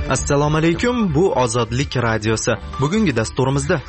Assalomu alaykum, bu Ozodlik radiosi. Bugungi dasturimizda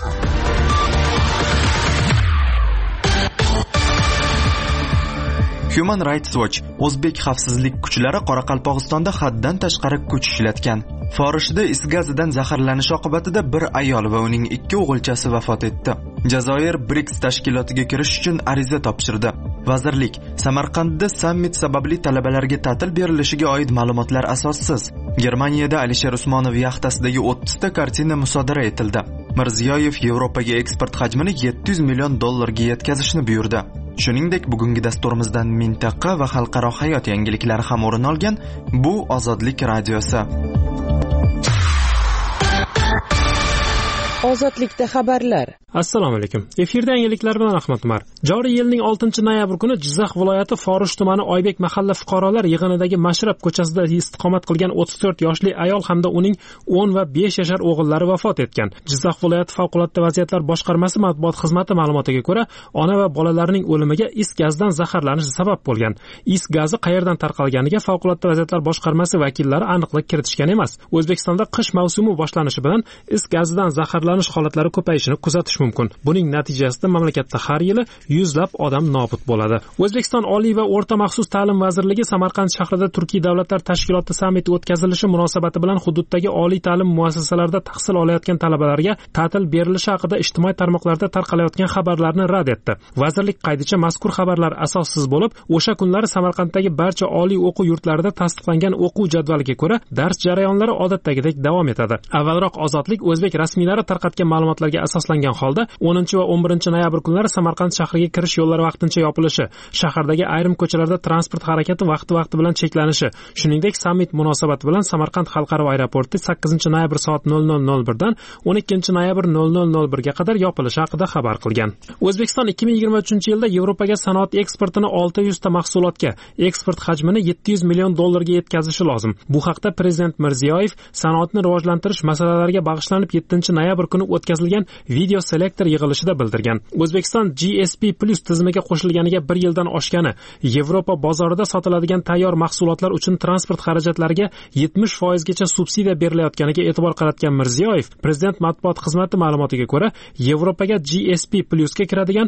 Human Rights Watch o'zbek xavfsizlik kuchlari Qoraqalpog'istonda haddan tashqari kuch ishlatgan. Forishda is gazidan zaharlanish oqibatida bir ayol va uning 2 o'g'ilchasi vafot etdi. Jazoir BRICS tashkilotiga kirish uchun ariza topshirdi. Vazirlik Samarqandda sammit sababli talabalarga ta'til berilishiga oid ma'lumotlar asossiz. Germaniyada Alisher Usmonov yaxtasidagi 30 ta kartina musodara etildi. Mirziyoyev Yevropaga eksport hajmini $700 million yetkazishni buyurdi. Shuningdek, bugungi dasturimizdan mintaqa va xalqaro hayot yangiliklari ham o'rin olgan. Bu Ozodlik radiosi. Ozodlikda xabarlar. Assalomu alaykum. Efirda yangiliklar bilan Ahmad Umar. Joriy yilning 6-noyabr kuni Jizzax viloyati Forish tumani Oybek mahalla fuqarolar yig'inidagi Mashrab ko'chasida istiqomat qilgan 34 yoshli ayol hamda uning 10 va 5 yashar o'g'illari vafot etgan. Jizzax viloyati favqulodda vaziyatlar boshqarmasi matbuot xizmati ma'lumotiga ko'ra, ona va bolalarning o'limiga is gazidan zaharlanish sabab bo'lgan. Is gazi qayerdan tarqalganiga favqulodda vaziyatlar boshqarmasi vakillari aniqlik kiritishgan emas. O'zbekistonda qish mavsumi boshlanishi bilan is gazidan zaharlanish holatlari ko'payishini kuzatish mumkin. Buning natijasida mamlakatda har yili yuzlab odam nobud bo'ladi. O'zbekiston Oliy va o'rta maxsus ta'lim vazirligi Samarqand shahrida Turkiy davlatlar tashkiloti sammiti o'tkazilishi munosabati bilan hududdagi oliy ta'lim muassasalarida tahsil olayotgan talabalarga ta'til berilishi haqida ijtimoiy tarmoqlarda tarqalayotgan xabarlarni rad etdi. Vazirlik qaydicha mazkur xabarlar asossiz bo'lib, o'sha kunlari Samarqanddagi barcha oliy o'quv yurtlarida tasdiqlangan o'quv jadvaliga ko'ra dars jarayonlari odatdagidek davom etadi. Avvalroq Ozodlik o'zbek rasmiylari tarqatgan ma'lumotlarga asoslangan holda 10 va 11 noyabr kunlari Samarqand shahriga kirish yo'llari vaqtincha yopilishi, shahardagi ayrim ko'chalarda transport harakati vaqti bilan cheklanishi, shuningdek sammit munosabati bilan Samarqand xalqaro aeroporti 8-noyabr soat 00:01 dan 12-noyabr 00:01 ga qadar yopilishi haqida xabar qilgan. O'zbekiston 2023-yilda Yevropaga sanoat eksportini 600 ta mahsulotga, eksport hajmini $700 million ga yetkazishi lozim. Bu haqda Prezident Mirziyoyev sanoatni rivojlantirish masalalariga bag'ishlanib 7-noyabr kuni o'tkazilgan video selektor yig'ilishida bildirgan. O'zbekiston GSP+ tizimiga qo'shilganiga 1 yildan oshgani, Yevropa bozorida sotiladigan tayyor mahsulotlar uchun transport xarajatlariga 70% gacha subsidiya berilayotganiga e'tibor qaratgan Mirziyoyev, Prezident matbuot xizmati ma'lumotiga ko'ra, Yevropaga GSP+ ga kiradigan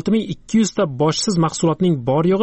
6200 ta boshsiz mahsulotning bor yo'g'i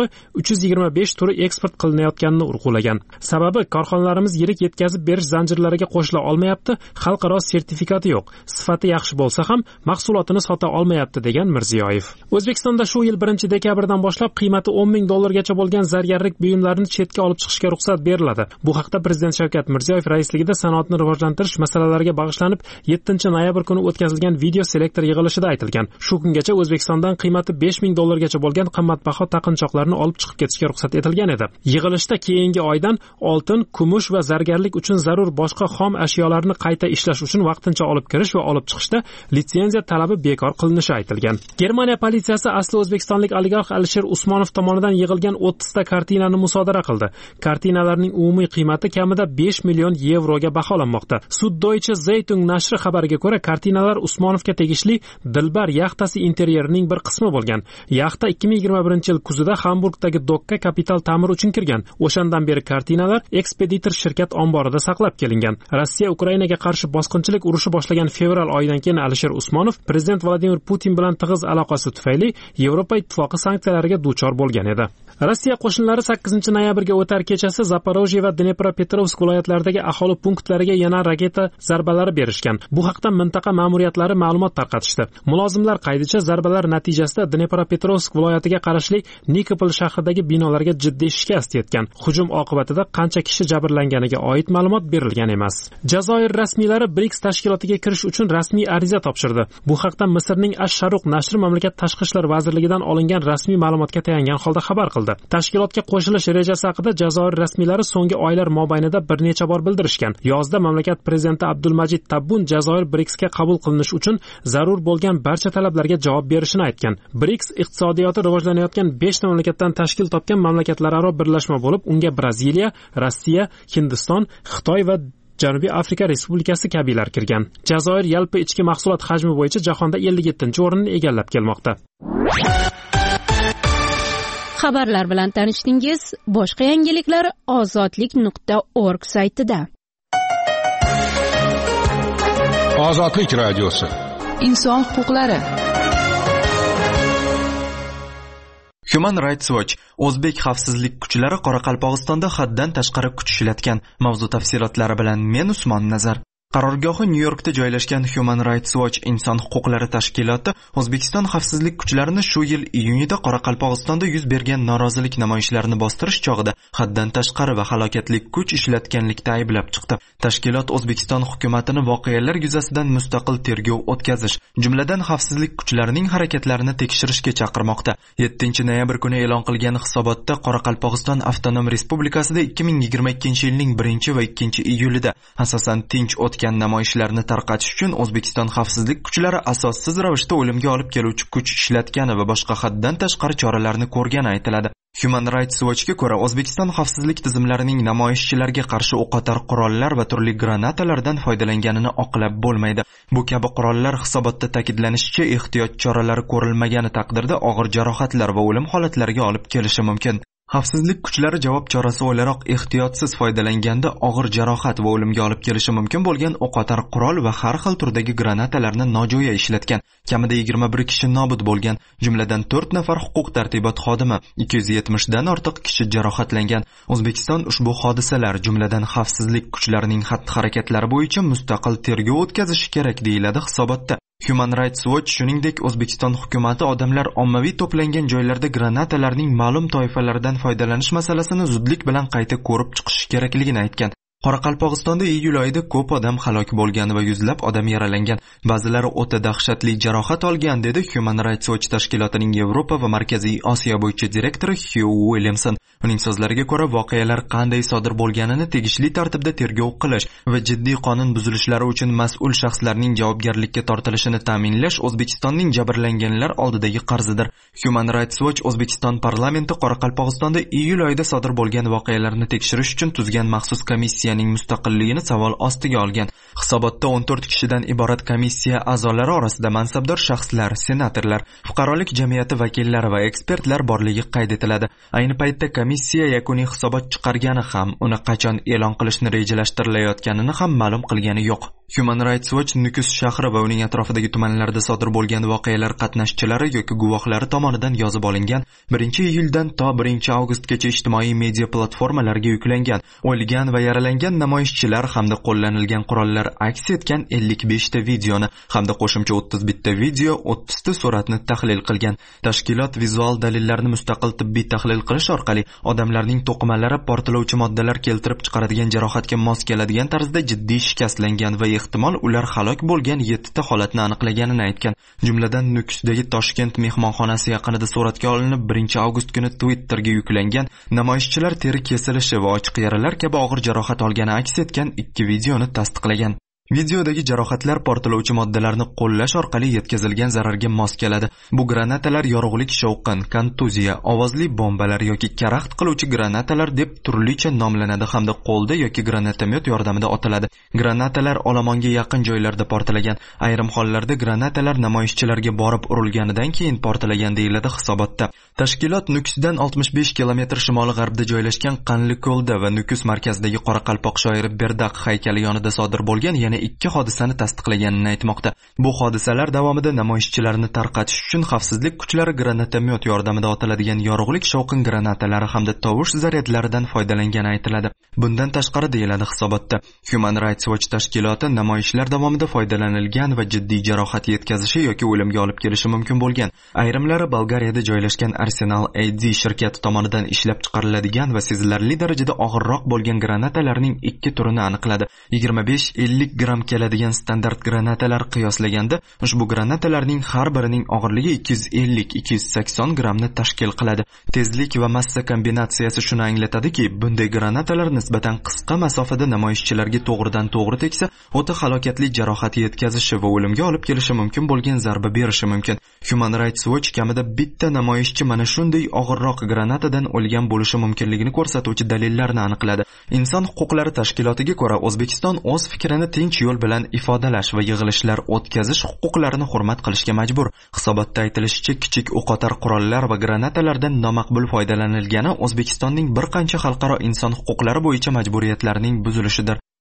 325 turi eksport qilinayotganini urg'ulagan. Sababi korxonalarimiz yirik yetkazib berish zanjirlariga qo'shila olmayapti, xalqaro sertifikati yo'q. Sifati yaxshi bo'lsa ham mahsulotini sota olmayapti degan Mirziyoyev. O'zbekistonda shu yil 1-dekabrdan boshlab qiymati $10 ming gacha bo'lgan zargarlik buyumlarini chetga olib chiqishga ruxsat beriladi. Bu haqda Prezident Shavkat Mirziyoyev raisligida sanoatni rivojlantirish masalalariga bag'ishlanib 7-noyabr kuni o'tkazilgan video selektor yig'ilishida aytilgan. Shu kungacha O'zbekistondan qiymati $5 ming gacha bo'lgan qimmatbaho taqinchoqlarni olib chiqib ketishga ruxsat etilgan edi. Yig'ilishda keyingi oydan oltin, kumush va zargarlik uchun zarur boshqa xom ashyolarni qayta ishlash uchun vaqtincha olib kirish va olib chiqishda litsenziya talabi bekor qilinishi aytilgan. Germaniya politsiyasi asli o'zbekistonlik oligarx Alisher Usmonov tomonidan yig'ilgan 30 ta kartinani musodara qildi. Kartinalarning umumiy qiymati kamida $5 million ga baholanmoqda. Süddeutsche Zeitung nashri xabariga ko'ra, kartinalar Usmonovga tegishli Dilbar yaxtasi interyerining bir qismi bo'lgan. Yaxta 2021-yil kuzida Hamburgdagi dokka kapital ta'mir uchun kirgan. O'shandan beri kartinalar ekspeditor shirkat omborida saqlab kelingan. Rossiya Ukrainaga qarshi bosqinchilik urushi boshlagan fevral oyidan keyin Alisher Usmonov Prezident Vladimir Putin bilan tig'iz aloqasi tufayli Yevropa ittifoqi sanksiyalariga duchor bo'lgan edi. Rossiya qo'shinlari 8-noyabrga o'tar kechasi Zaporojye va Dnepropetrovsk viloyatlaridagi aholi punktlariga yana raketa zarbalari berishgan. Bu haqda mintaqa ma'muriyatlari ma'lumot tarqatishdi. Mulozimlar qaydicha zarbalar natijasida Dnepropetrovsk viloyatiga qarashli Nikopol shahridagi binolarga jiddiy shikast yetgan. Hujum oqibatida qancha kishi jabrlanganiga oid ma'lumot berilgan emas. Jazoir rasmiylari BRICS tashkilotiga kirish uchun rasmiy ariza topshirdi. Bu haqda Misrning Ash-Sharuq nashri mamlakat tashqi ishlar vazirligidan olingan rasmiy ma'lumotga tayangan holda xabar qildi. Tashkilotga qo'shilish rejasi haqida Jazoir rasmiylari so'nggi oylar mobaynida bir necha bor bildirishgan. Yozda mamlakat prezidenti Abdulmajid Tabbun Jazoir BRICSga qabul qilinish uchun zarur bo'lgan barcha talablarga javob berishini aytgan. BRICS iqtisodiyoti rivojlanayotgan 5 ta mamlakatdan tashkil topgan mamlakatlararo birlashma bo'lib, unga Braziliya, Rossiya, Hindiston, Xitoy va Janubiy Afrika Respublikasi kabilar kirgan. Jazoir yalpi ichki mahsulot hajmi bo'yicha jahonda 57-o'rinni egallab kelmoqda. Xabarlar bilan tanishdingiz. Boshqa yangiliklar ozodlik.org saytida. Ozodlik radiosi. Inson huquqlari. Human Rights Watch O'zbek xavfsizlik kuchlari Qoraqalpog'istonda haddan tashqari kuch ishlatgan. Mavzu tafsilotlari bilan men Usmon Nazar. Qarorgohi Nyu-Yorkda joylashgan Human Rights Watch inson huquqlari tashkiloti O'zbekiston xavfsizlik kuchlarini shu yil iyunida Qoraqalpog'istonda yuz bergan norozilik namoyishlarini bostirish chog'ida haddan tashqari va halokatli kuch ishlatganlikda ayblab chiqdi. Tashkilot O'zbekiston hukumatini voqealar yuzasidan mustaqil tergov o'tkazish, jumladan xavfsizlik kuchlarining harakatlarini tekshirishga chaqirmoqda. 7-noyabr kuni e'lon qilgan hisobotda Qoraqalpog'iston Avtonom Respublikasida 2022-yilning 1 va 2-iyulida asosan tinch namoyishlarni tarqatish uchun O'zbekiston xavfsizlik kuchlari asossiz ravishda o'limga olib keluvchi kuch ishlatgani va boshqa haddan tashqari choralarni ko'rgani aytiladi. Human Rights Watch'ga ko'ra, O'zbekiston xavfsizlik tizimlarining namoyishchilarga qarshi o'qotar qurollar va turli granatalardan foydalanganini oqlab bo'lmaydi. Bu kabi qurollar hisobotda ta'kidlanishicha, ehtiyot choralari ko'rilmagani taqdirda og'ir jarohatlar va o'lim holatlariga olib kelishi mumkin. Xavfsizlik kuchlari javob chorasi o'laroq ehtiyotsiz foydalanganda og'ir jarohat va o'limga olib kelishi mumkin bo'lgan o'qotar qurol va har xil turdagi granatalarni nojo'ya ishlatgan. Kamida 21 kishi nobud bo'lgan, jumladan 4 nafar huquq tartibot xodimi, 270 dan ortiq kishi jarohatlangan. O'zbekiston ushbu hodisalar, jumladan xavfsizlik kuchlarining xatti-harakatlari bo'yicha mustaqil tergov o'tkazishi kerak deyiladi hisobotda. Human Rights Watch shuningdek O'zbekiston hukumati odamlar ommaviy to'plangan joylarda granatalarning ma'lum toifalaridan foydalanish masalasini zudlik bilan qayta ko'rib chiqish kerakligini aytgan. Qoraqalpog'istonda iyul oyida ko'p odam halok bo'lgan va yuzlab odam yaralangan, ba'zilari o'ta dahshatli jarohat olgan, dedi Human Rights Watch tashkilotining Yevropa va Markaziy Osiyo bo'yicha direktori Hugh Williamson. Uning so'zlariga ko'ra, voqealar qanday sodir bo'lganini tegishli tartibda tergov qilish va jiddiy qonun buzilishlari uchun mas'ul shaxslarning javobgarlikka tortilishini ta'minlash O'zbekistonning jabrlanganlar oldidagi qarzidir. Human Rights Watch O'zbekiston parlamenti Qoraqalpog'istonda iyul oyida sodir bo'lgan voqealarni tekshirish uchun tuzgan maxsus komissiyaning mustaqilligini savol ostiga olgan. Hisobotda 14 kishidan iborat komissiya a'zolari orasida mansabdor shaxslar, senatorlar, fuqarolik jamiyati vakillari va ekspertlar borligi qayd etiladi. Ayni paytda komissiya yakuniy hisobot chiqargani ham, uni qachon e'lon qilishni rejalashtirilayotganini ham ma'lum qilgani yo'q. Human Rights Watch Nukus shahri va uning atrofidagi tumanlarda sodir bo'lgan voqealar qatnashchilari yoki guvohlari tomonidan yozib olingan 1-iyuldan to 1-avgustgacha ijtimoiy media platformalarga yuklangan, o'lgan va yaralangan namoyishchilar hamda qo'llanilgan qurollar aks etgan 55 ta videoni hamda qo'shimcha 31 ta video, 30 ta suratni tahlil qilgan. Tashkilot vizual dalillarni mustaqil tibbiy tahlil qilish orqali odamlarning to'qimalari portlovchi moddalar keltirib chiqaradigan jarohatga mos keladigan tarzda jiddiy shikastlangan va ehtimol ular halok bo'lgan 7 ta holatni aniqlaganini aytgan. Jumladan Nukusdagi Toshkent mehmonxonasi yaqinida suratga olinib 1-avgust kuni Twitterga yuklangan namoyishchilar teri kesilishi va ochiq yaralar kabi og'ir jarohat olgani aks etgan 2 videoni tasdiqlagan. Videodagi jarohatlar portlovchi moddalarni qo'llash orqali yetkazilgan zararga mos keladi. Bu granatalar yorug'lik shovqin, kontuziya, ovozli bombalar yoki karaxt qiluvchi granatalar deb turlicha nomlanadi hamda qo'lda yoki granatomyot yordamida otiladi. Granatalar olomonga yaqin joylarda portlagan. Ayrim hollarda granatalar namoyishchilarga borib urilganidan keyin portlagan deyiladi hisobotda. Tashkilot Nukusdan 65 kilometr shimoli-g'arbda joylashgan Qanliko'lda va Nukus markazidagi Qoraqalpoq shoiri Berdaq haykali yonida sodir bo'lgan yana 2 hodisani tasdiqlaganini aytmoqda. Bu hodisalar davomida namoyishchilarni tarqatish uchun xavfsizlik kuchlari granatomyot yordamida otiladigan yorug'lik shovqin granatalari hamda tovush zaryadlaridan foydalangani aytiladi. Bundan tashqari deyiladi hisobotda, Human Rights Watch tashkiloti namoyishlar davomida foydalanilgan va jiddiy jarohat yetkazishi yoki o'limga olib kelishi mumkin bo'lgan, ayrimlari Bolgariyada joylashgan Arsenal AD shirkati tomonidan ishlab chiqariladigan va sezilarli darajada og'irroq bo'lgan granatalarning 2 turini aniqladi. 25-50 gram keladigan standart granatalar qiyoslaganda ushbu granatalarning har birining og'irligi 250-280 gramni tashkil qiladi. Tezlik va massa kombinatsiyasi shuni anglatadiki, bunday granatalar nisbatan qisqa masofada namoyishchilarga to'g'ridan-to'g'ri teksa, o'ta halokatli jarohat yetkazishi va o'limga olib kelishi mumkin bo'lgan zarba berishi mumkin. Human Rights Watch kamida bitta namoyishchi mana shunday og'irroq granatadan o'lgan bo'lishi mumkinligini ko'rsatuvchi dalillarni aniqladi. Inson huquqlari tashkilotiga ko'ra, O'zbekiston o'z fikrini tinch yo'l bilan ifodalash va yig'ilishlar o'tkazish huquqlarini hurmat qilishga majbur. Hisobotda aytilishicha, kichik o'qotar qurollar va granatalardan nomaqbul foydalanilgani O'zbekistonning bir qancha xalqaro inson huquqlari bo'yicha majburiyatlarining buzilishidir.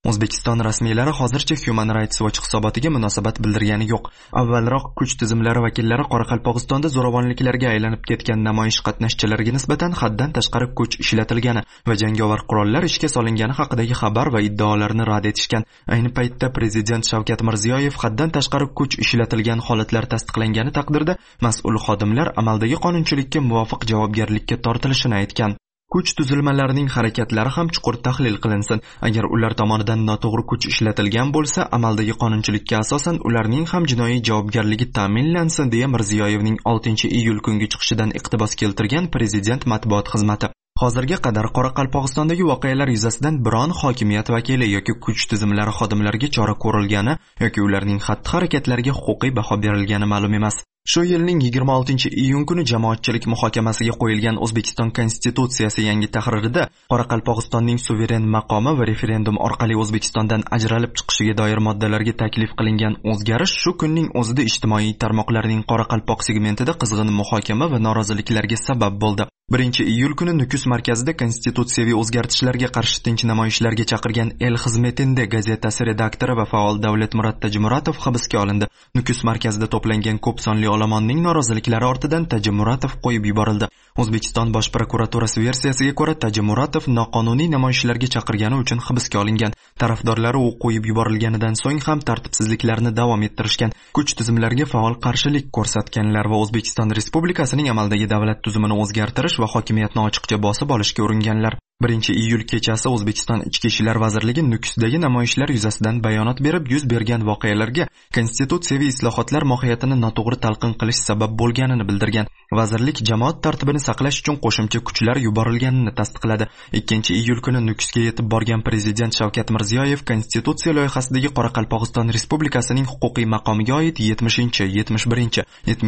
O'zbekiston rasmiylari hozircha Human Rights Watch hisobotiga munosabat bildirgani yo'q. Avvalroq kuch tizimlari vakillari Qoraqalpog'istonda zo'ravonliklarga aylanib ketgan namoyish qatnashchilariga nisbatan haddan tashqari kuch ishlatilgani va jangovar qurollar ishga solingani haqidagi xabar va iddaolarni rad etishgan. Ayni paytda Prezident Shavkat Mirziyoyev haddan tashqari kuch ishlatilgan holatlar tasdiqlangani taqdirda mas'ul xodimlar amaldagi qonunchilikka muvofiq javobgarlikka tortilishini aytgan. Kuch tuzilmalarining harakatlari ham chuqur tahlil qilinsin. Agar ular tomonidan noto'g'ri kuch ishlatilgan bo'lsa, amaldagi qonunchilikka asosan ularning ham jinoiy javobgarligi ta'minlansin, deya Mirziyoyevning 6-iyul kungi chiqishidan iqtibos keltirgan Prezident matbuot xizmati. Hozirga qadar Qoraqalpog'istondagi voqealar yuzasidan biron hokimiyat vakili yoki kuch tizimlari xodimlariga chora ko'rilgani yoki ularning xatti-harakatlariga huquqiy baho berilgani ma'lum emas. Shu yilning 26-iyun kuni jamoatchilik muhokamasiga qo'yilgan O'zbekiston Konstitutsiyasi yangi tahririda Qoraqalpog'istonning suveren maqomi va referendum orqali O'zbekistondan ajralib chiqishiga doir moddalarga taklif qilingan o'zgarish shu kunning o'zida ijtimoiy tarmoqlarning Qoraqalpoq segmentida qizg'in muhokama va noroziliklarga sabab bo'ldi. 1-iyul kuni Nukus markazida konstitutsiyaviy o'zgartishlarga qarshi tinch namoyishlarga chaqirgan El Xizmetinde gazetasi redaktori va faol Davlatmurod Tajimuratov hibsga olindi. Nukus markazida to'plangan ko'p sonli olomonning noroziliklari ortidan Tajimuratov qo'yib yuborildi. O'zbekiston Bosh prokuraturasi versiyasiga ko'ra Tajimuratov noqonuniy namoyishlarga chaqirgani uchun hibsga olingan. Tarafdorlari u qo'yib yuborilganidan so'ng ham tartibsizliklarni davom ettirishgan. Kuch tizimlariga faol qarshilik ko'rsatganlar va O'zbekiston Respublikasining amaldagi davlat tuzumini o'zgartirish va hokimiyatni ochiqcha bosib olishga uringanlar. 1-iyul kechasi O'zbekiston Ichki ishlar vazirligi Nukusdagi namoyishlar yuzasidan bayonot berib, yuz bergan voqealarga konstitutsiyaviy islohotlar mohiyatini noto'g'ri talqin qilish sabab bo'lganini bildirgan. Vazirlik jamoat tartibini saqlash uchun qo'shimcha kuchlar yuborilganini tasdiqladi. 2-iyul kuni Nukusga yetib borgan Prezident Shavkat Mirziyoyev konstitutsiya loyihasidagi Qoraqalpog'iston Respublikasining huquqiy maqomiga oid 70, 71,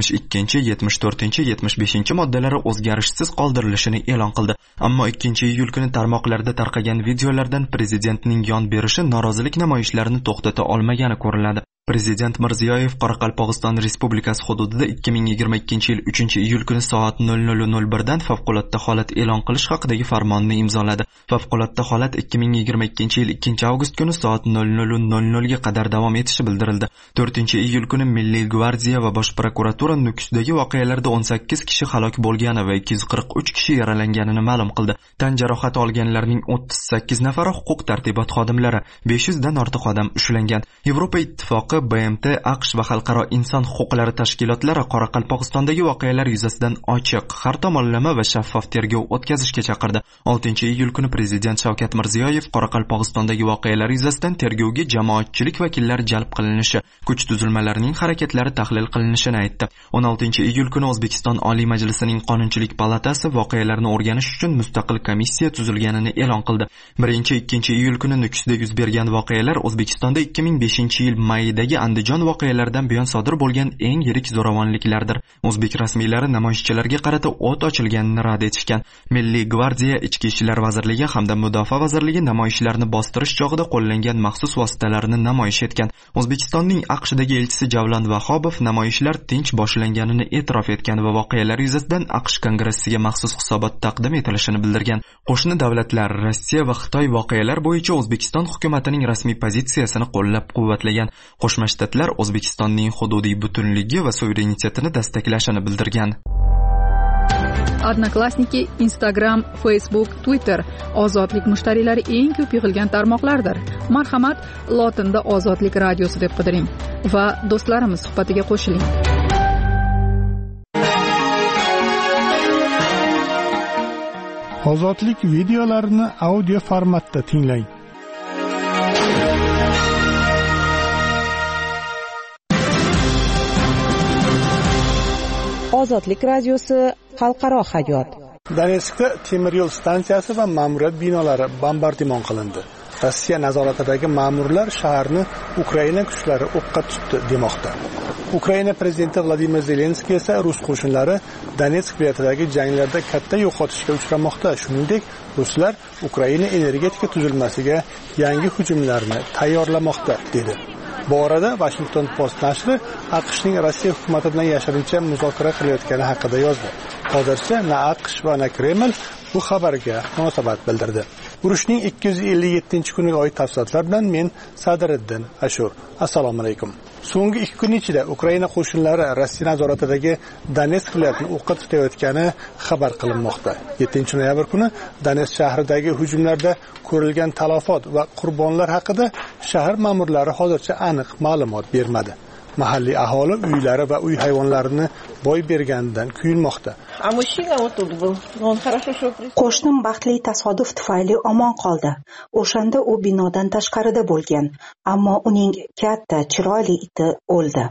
72, 74, 75 moddalari o'zgarishsiz qoldirilishini e'lon qildi. Ammo 2-iyul tarmoqlarda tarqagan videolardan prezidentning yon berishi norozilik namoyishlarini to'xtata olmagani ko'riladi. Prezident Mirziyoyev Qoraqalpog'iston Respublikasi hududida 2022-yil 3-iyul kuni soat 00:01 dan favqulodda holat e'lon qilish haqidagi farmonni imzoladi. Favqulodda holat 2022-yil 2-avgust kuni soat 00:00 ga qadar davom etishi bildirildi. 4-iyul kuni Milliy gvardiya va Bosh prokuratura Nukusdagi voqealarda 18 kishi halok bo'lgani va 243 kishi yaralanganini ma'lum qildi. Tan jarohati olganlarning 38 nafari huquq tartibot xodimlari, 500 dan ortiq odam ushlangan. Yevropa Ittifoqi, BMT, AQSh va xalqaro inson huquqlari tashkilotlari Qoraqalpog'istondagi voqealar yuzasidan ochiq, har tomonlama va shaffof tergov o'tkazishga chaqirdi. 6-iyul kuni Prezident Shavkat Mirziyoyev Qoraqalpog'istondagi voqealar yuzasidan tergovga jamoatchilik vakillari jalb qilinishi, kuch tuzilmalarining harakatlari tahlil qilinishini aytdi. 16-iyul kuni O'zbekiston Oliy Majlisining Qonunchilik palatasi voqealarni o'rganish uchun mustaqil komissiya tuzilganini e'lon qildi. 1-2-iyul kuni Nukusda yuz bergan voqealar O'zbekistonda 2005-yil mayidagi Andijon voqealaridan buyon sodir bo'lgan eng yirik zo'ravonliklardir. O'zbek rasmiylari namoyishchilarga qarata o't ochilganini rad etishgan. Milliy gvardiya, Ichki ishlar vazirligi hamda Mudofaa vazirligi namoyishlarni bostirish chog'ida qo'llangan maxsus vositalarni namoyish etgan. O'zbekistonning AQShdagi elchisi Javlon Vahobov namoyishlar tinch boshlanganini e'tirof etgan va voqealar yuzasidan AQSh kongressiga maxsus hisobot taqdim etilishini bildirgan. Qo'shni davlatlar Rossiya va Xitoy voqealar bo'yicha O'zbekiston hukumatining rasmiy pozitsiyasini qo'llab-quvvatlagan. Qo'shma Shtatlar O'zbekistonning hududiy butunligi va suverenitetini dastaklashini bildirgan. Odnoklassniki, Instagram, Facebook, Twitter ozodlik mushtariylari eng ko'p yig'ilgan tarmoqlardir. Marhamat, lotinda Ozodlik radiosi deb qidiring va do'stlarimiz suhbatiga qo'shiling. Ozodlik videolarini audio formatda tinglang. Ozodlik radiosi xalqaro hayot. Donetskda temir yo'l stansiyasi va ma'muriyat binolari bombardimon qilindi. Rossiya nazoratidagi ma'murlar shaharni Ukraina kuchlari o'qqa tutdi demoqda. Ukraina prezidenti Vladimir Zelenskiy esa rus qo'shinlari Donetsk viloyatidagi janglarda katta yo'qotishga uchramoqda. Shuningdek, ruslar Ukraina energetika tuzilmasiga yangi hujumlarni tayyorlamoqda dedi. Bu orada Washington Post nashri AQShning Rossiya hukumati bilan yashirincha muzokara qilayotgani haqida yozdi. Hozircha na AQSh va na Kreml bu xabarga munosabat bildirdi. Urushning 257-kuniga oid tafsilotlar bilan men Sadriddin Ashur. Assalomu alaykum. So'nggi 2 kun ichida Ukraina qo'shinlari Rossiya nazoratidagi Donetsk viloyatini o'qqa tutayotgani xabar qilinmoqda. 7-noyabr kuni Donetsk shahridagi hujumlarda ko'rilgan talafot va qurbonlar haqida shahar ma'murlari hozircha aniq ma'lumot bermadi. Mahalliy aholi uylari va uy hayvonlarini boy berganidan kuyinmoqda. Qo'shnim baxtli tasodif tufayli omon qoldi. O'shanda u binodan tashqarida bo'lgan, ammo uning katta, chiroyli iti o'ldi.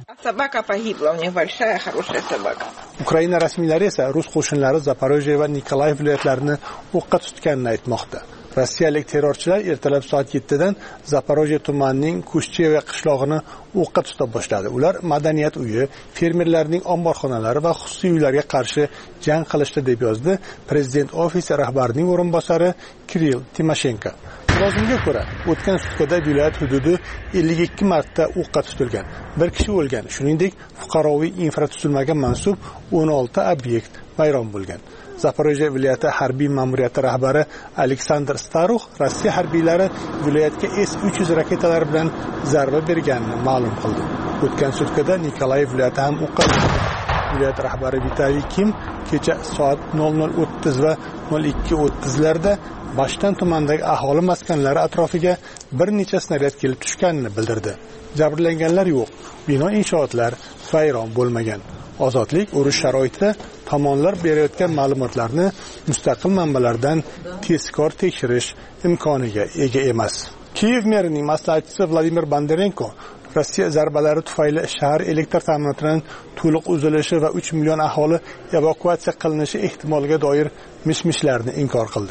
Ukraina rasmiylari esa rus qo'shinlari Zaporojye va Nikolayev viloyatlarini o'qqa tutganini aytmoqda. Rossiyalik terrorchilar ertalab soat 7 dan Zaporojye tumanining Kushcheva qishlog'ini o'qqa tuta boshladi. Ular madaniyat uyi, fermerlarning omborxonalari va xususiy uylarga qarshi jang qilishdi deb yozdi prezident ofisi rahbarining o'rinbosari Kirill Timoshenko. Lozimga ko'ra, o'tgan sutkada viloyat hududi 52 marta o'qqa tutilgan. Bir kishi o'lgan. Shuningdek, fuqaroviy infratuzilmaga mansub 16 obyekt vayron bo'lgan. Zaporojye viloyati harbiy ma'muriyati rahbari Aleksandr Starux Rossiya harbiylari viloyatga S-300 raketalari bilan zarba berganini ma'lum qildi. O'tgan sutkada Nikolayev viloyati ham o'qqa tutildi. Viloyat rahbari Vitaliy Kim kecha soat 00:30 va 02:30 larda Bashtan tumanidagi aholi maskanlari atrofiga bir necha snaryad kelib tushganini bildirdi. Jabrlanganlar yo'q. Bino inshootlar vayron bo'lmagan. Ozodlik urush sharoitida tomonlar berayotgan ma'lumotlarni mustaqil manbalardan tezkor tekshirish imkoniga ega emas. Kiyev merining maslahatchisi Vladimir Bondarenko Rossiya zarbalari tufayli shahar elektr ta'minotining to'liq uzilishi va 3 million aholi evakuatsiya qilinishi ehtimoliga doir mish-mishlarni inkor qildi.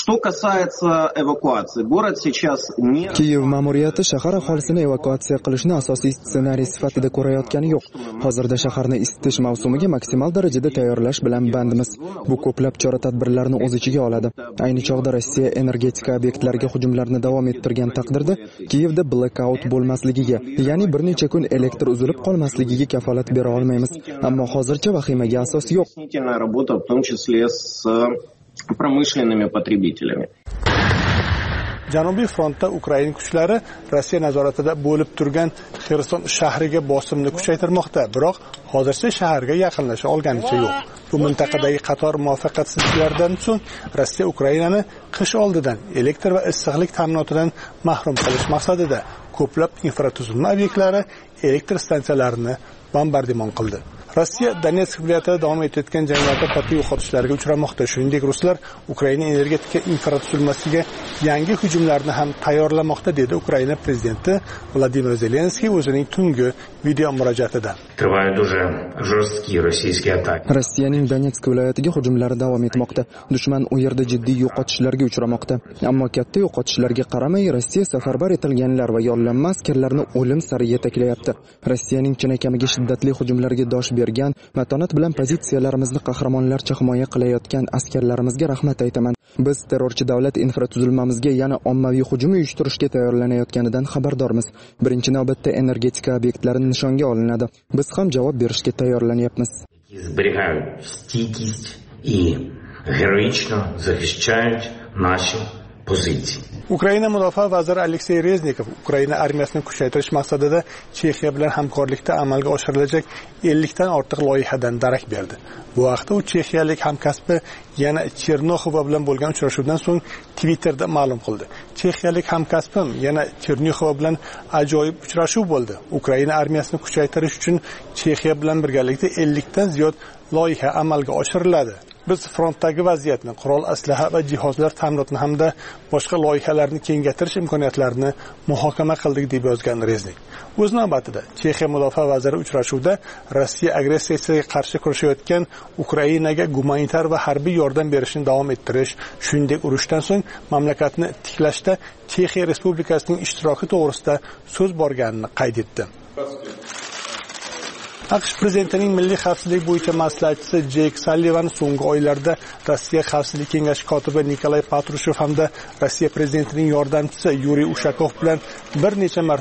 Kiyev ma'muriyati shahar aholisini evakuatsiya qilishni asosiy ssenariy sifatida ko'rayotgani yo'q. Hozirda shaharni isitish mavsumiga maksimal darajada tayyorlash bilan bandmiz. Bu ko'plab chora-tadbirlarni o'z ichiga oladi. Ayni chog'da Rossiya energetika obyektlariga hujumlarni davom ettirgan taqdirda Kiyevda blackout bo'lmasligiga, ya'ni bir necha kun elektr uzilib qolmasligiga kafolat bera olmaymiz. Ammo hozircha vahimaga asos yo'q. Промышленными потребителями. Janubiy frontda Ukraina kuchlari Rossiya nazoratida bo'lib turgan Xerson shahriga bosimni kuchaytirmoqda, biroq hozircha shaharga yaqinlasha olganicha yo'q. Bu mintaqadagi qator muvaffaqiyatsizliklardan so'ng Rossiya Ukrainani qish oldidan elektr va issiqlik ta'minotidan mahrum qilish maqsadida ko'plab infratuzilma obyektlari, elektr stansiyalarini bombardimon qildi. Rossiya Donetsk viloyatida davom etayotgan janglarda qat'iy yo'qotishlarga uchramoqda. Shuningdek, ruslar Ukraina energetika infratuzilmasiga yangi hujumlarni ham tayyorlamoqda, dedi Ukraina prezidenti Vladimir Zelenskiy o'zining tungi video murojaatida. Rossiyaning Donetsk viloyatiga hujumlari davom etmoqda. Dushman u yerda jiddiy yo'qotishlarga uchramoqda. Ammo katta yo'qotishlarga qaramay, Rossiya safarbar etilganlar va yollanma askarlarni o'lim sari yetaklayapti. Rossiyaning chinakamiga shiddatli hujumlarga dosh bergan, matonat bilan pozitsiyalarimizni qahramonlarcha himoya qilayotgan askarlarimizga rahmat aytaman. Biz terrorchi davlat infratuzilmamizga yana ommaviy hujum uyushtirishga tayyorlanayotganidan xabardormiz. Birinchi navbatda energetika obyektlari nishonga olinadi. Biz ham javob berishga tayyorlanyapmiz. Ukraina mudofaa vaziri Aleksey Reznikov Ukraina armiyasini kuchaytirish maqsadida Chexiya bilan hamkorlikda amalga oshirilajak 50 dan ortiq loyihadan darak berdi. Bu haqda u chexiyalik hamkasbi yana Chernoxova bilan bo'lgan uchrashuvdan so'ng Twitterda ma'lum qildi. Chexiyalik hamkasbim yana Chernoxova bilan ajoyib uchrashuv bo'ldi. Ukraina armiyasini kuchaytirish uchun Chexiya bilan birgalikda 50 dan ziyod loyiha amalga oshiriladi. Biz frontdagi vaziyatni, qurol aslaha va jihozlar ta'minotini hamda boshqa loyihalarni kengaytirish imkoniyatlarini muhokama qildik, deb yozgan Reznik. O'z navbatida Chexiya mudofaa vaziri uchrashuvda Rossiya agressiyasiga qarshi kurashayotgan Ukrainaga gumanitar va harbiy yordam berishni davom ettirish, shuningdek urushdan so'ng mamlakatni tiklashda Chexiya Respublikasining ishtiroki to'g'risida so'z borganini qayd etdi. AQSh prezidentining milliy xavfsizlik bo'yicha maslahatchisi Jeyk Sallivan so'nggi oylarda Rossiya Xavfsizlik kengashi kotibi Nikolay Patrushev hamda Rossiya prezidentining yordamchisi Yuriy Ushakov bilan bir necha marta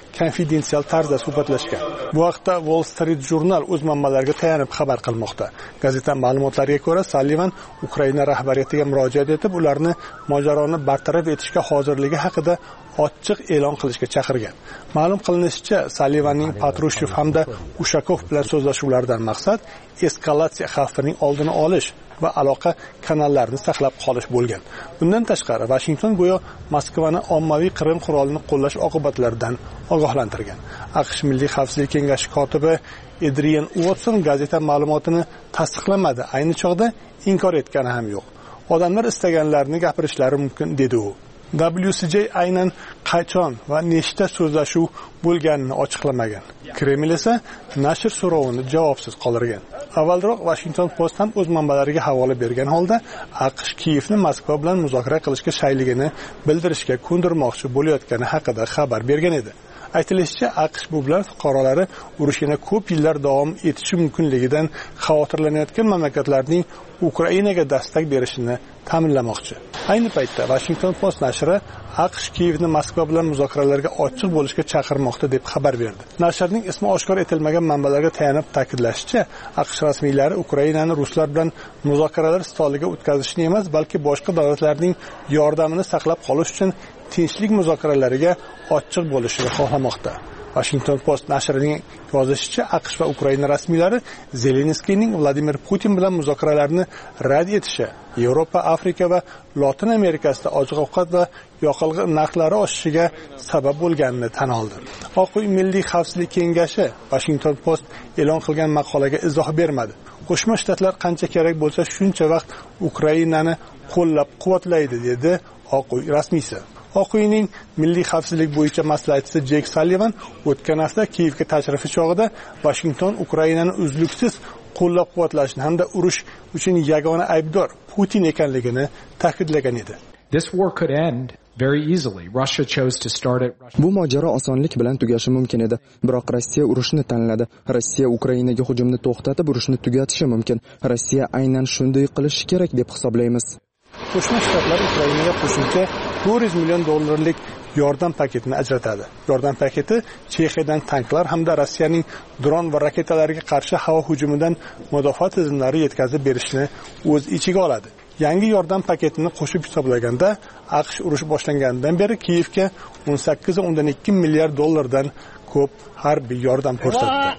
konfidensial tarzda suhbatlashgan. Bu haqda Wall Street Journal o'z manbalariga tayanib xabar qilmoqda. Gazeta ma'lumotlariga ko'ra, Sallivan Ukraina rahbariyatiga murojaat etib, ularni mojaroni bartaraf etishga hozirligi haqida ochiq e'lon qilishga chaqirgan. Ma'lum qilinishicha, Sallivanning Patrushev hamda Ushakov bilan so'zlashuvlaridan maqsad eskalatsiya xavfining oldini olish va aloqa kanallarini saqlab qolish bo'lgan. Bundan tashqari, Washington go'yo Moskvani ommaviy Qrim qurolini qo'llash oqibatlaridan ogohlantirgan. AQSh Milliy xavfsizlik kengashi kotibi Adrian Watson gazeta ma'lumotini tasdiqlamadi. Ayni chog'da inkor etgani ham yo'q. Odamlar istaganlarini gapirishlari mumkin, dedi u. WCJ aynan qachon va nechta so'zlashuv bo'lganini ochiqlamagan. Kreml esa nashr so'rovini javobsiz qoldirgan. Avvalroq Washington Post ham o'z manbalariga havola bergan holda AQSh Kiyevni Moskva bilan muzokara qilishga shayligini bildirishga ko'ndirmoqchi bo'layotgani haqida xabar bergan edi. Aytilishicha, AQSh bu bilan fuqarolari urushini ko'p yillar davom etishi mumkinligidan xavotirlanayotgan mamlakatlarning Ukrainaga dastak berishini ta'minlamoqchi. Ayni paytda Washington Post nashri AQSh Kiyevni Moskva bilan muzokaralarga ochiq bo'lishga chaqirmoqda deb xabar berdi. Nashrning ismi oshkor etilmagan manbalarga tayanib ta'kidlashicha, AQSh rasmiylari Ukrainani ruslar bilan muzokaralar stoliga o'tkazishni emas, balki boshqa davlatlarning yordamini saqlab qolish uchun tinchlik muzokaralariga ochiq bo'lishini xohlamoqda. Washington Post nashrining yozishicha, AQSh va Ukraina rasmiylari Zelenskiyning Vladimir Putin bilan muzokaralarni rad etishi Yevropa, Afrika va Lotin Amerikasida oziq-ovqat va yoqilg'i narxlari oshishiga sabab bo'lganini tan oldi. Oq uy Milliy xavfsizlik kengashi Washington Post e'lon qilgan maqolaga izoh bermadi. Qo'shma Shtatlar qancha kerak bo'lsa shuncha vaqt Ukrainani qo'llab-quvvatlaydi, dedi Oq uy rasmiysi. Oq uyning milliy xavfsizlik bo'yicha maslahatchisi Jek Sallivan o'tgan hafta Kiyevga tashrifi chog'ida Washington Ukrainani uzluksiz qo'llab-quvvatlashni hamda urush uchun yagona aybdor Putin ekanligini ta'kidlagan edi. Bu mojaro osonlik bilan tugashi mumkin edi, biroq Rossiya urushni tanladi. Rossiya Ukrainaga hujumni to'xtatib, urushni tugatishi mumkin. Rossiya aynan shunday qilishi kerak deb hisoblaymiz. Qo'shma Shtatlar Ukrainaga qo'shimcha $400 million yordam paketini ajratadi. Yordam paketi Chexiyadan tanklar hamda Rossiyaning dron va raketalarga qarshi havo hujumidan mudofaa tizimlari yetkazib berishni o'z ichiga oladi. Yangi yordam paketini qo'shib hisoblaganda, AQSh urush boshlanganidan beri Kiyevga $18.2 milliard dan ko'p harbiy yordam ko'rsatdi.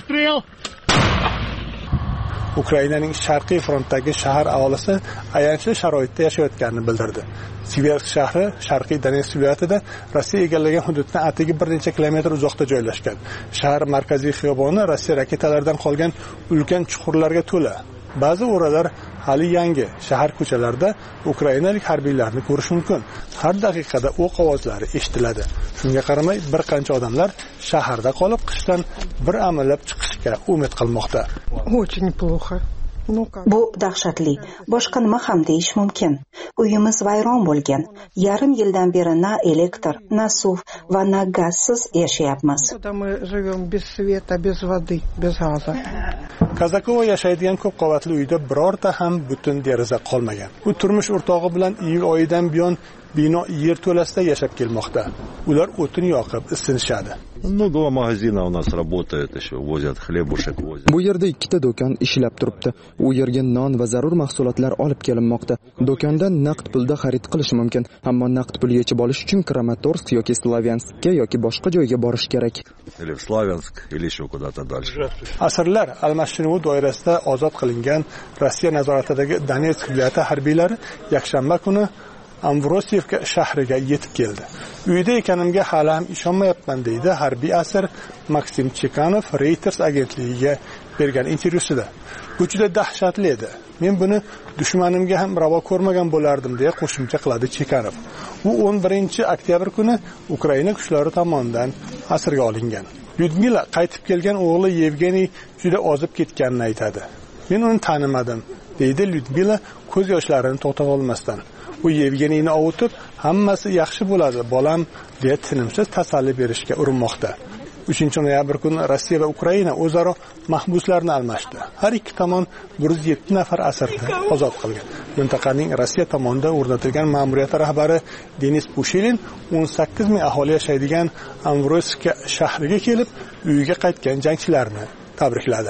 Ukrainaning sharqiy frontdagi shahar aholisi ayanchli sharoitda yashayotganini bildirdi. Siversk shahri sharqiy Donetsk viloyatida Rossiya egallagan hududdan atigi bir necha kilometr uzoqda joylashgan. Shahar markaziy xiyoboni Rossiya raketalaridan qolgan ulkan chuqurlarga to'la. Ba'zi o'ralar hali yangi. Shahar ko'chalarida ukrainalik harbiylarni ko'rish mumkin. Har daqiqada o'q ovozlari eshitiladi. Shunga qaramay, bir qancha odamlar shaharda qolib, qishdan bir amallab chiqishga umid qilmoqda. Очень плохо. Bu dahshatli. Boshqa nima ham deyish mumkin? Uyimiz vayron bo'lgan. Yarim yildan beri na elektr, na suv va na gazsiz yashayapmiz. Kazakova yashaydigan ko'p qavatli uyda birorta ham butun deraza qolmagan. U turmush o'rtog'i bilan iyul oyidan buyon bino yerto'lasida yashab kelmoqda. Ular o'tin yoqib isinishadi. Два магазина у нас работают еще, возят хлебушек, возят. Bu yerda ikkita do'kon ishlab turibdi. U yerga non va zarur mahsulotlar olib kelinmoqda. Do'kondan naqd pulda xarid qilish mumkin, ammo naqd pul yechib olish uchun Kramatorsk yoki Slavyanskka yoki boshqa joyga borish kerak. Или в Славянск, или еще куда-то дальше. Asrlar almashinuvi doirasida ozod qilingan Rossiya nazoratidagi Donetsk viloyati harbiylari yakshanba kuni Amvrosiyevka shahriga yetib keldi. Uyda ekanimga hali ham ishonmayapman, deydi harbiy asir Maksim Chekanov Reuters agentligiga bergan intervyusida. Bu juda dahshatli edi. Men buni dushmanimga ham ravo ko'rmagan bo'lardim, deya qo'shimcha qiladi Chekanov. U 11-oktyabr kuni Ukraina kuchlari tomonidan asirga olingan. Lyudmila qaytib kelgan o'g'li Yevgeniy juda ozib ketganini aytadi. Men uni tanimadim, deydi Lyudmila ko'z yoshlarini to'xtata olmasdan. U Yevgeniyni ovutib, hammasi yaxshi bo'ladi, bolam, deya tinimsiz tasalli berishga urinmoqda. 3-noyabr kuni Rossiya va Ukraina o'zaro mahbuslarni almashdi. Har ikki tomon 107 nafar asirni ozod qilgan. Mintaqaning Rossiya tomonidan o'rnatilgan ma'muriyat rahbari Denis Pushilin 18 ming aholi yashaydigan Amvroysk shahriga kelib, uyiga qaytgan jangchilarni tabrikladi.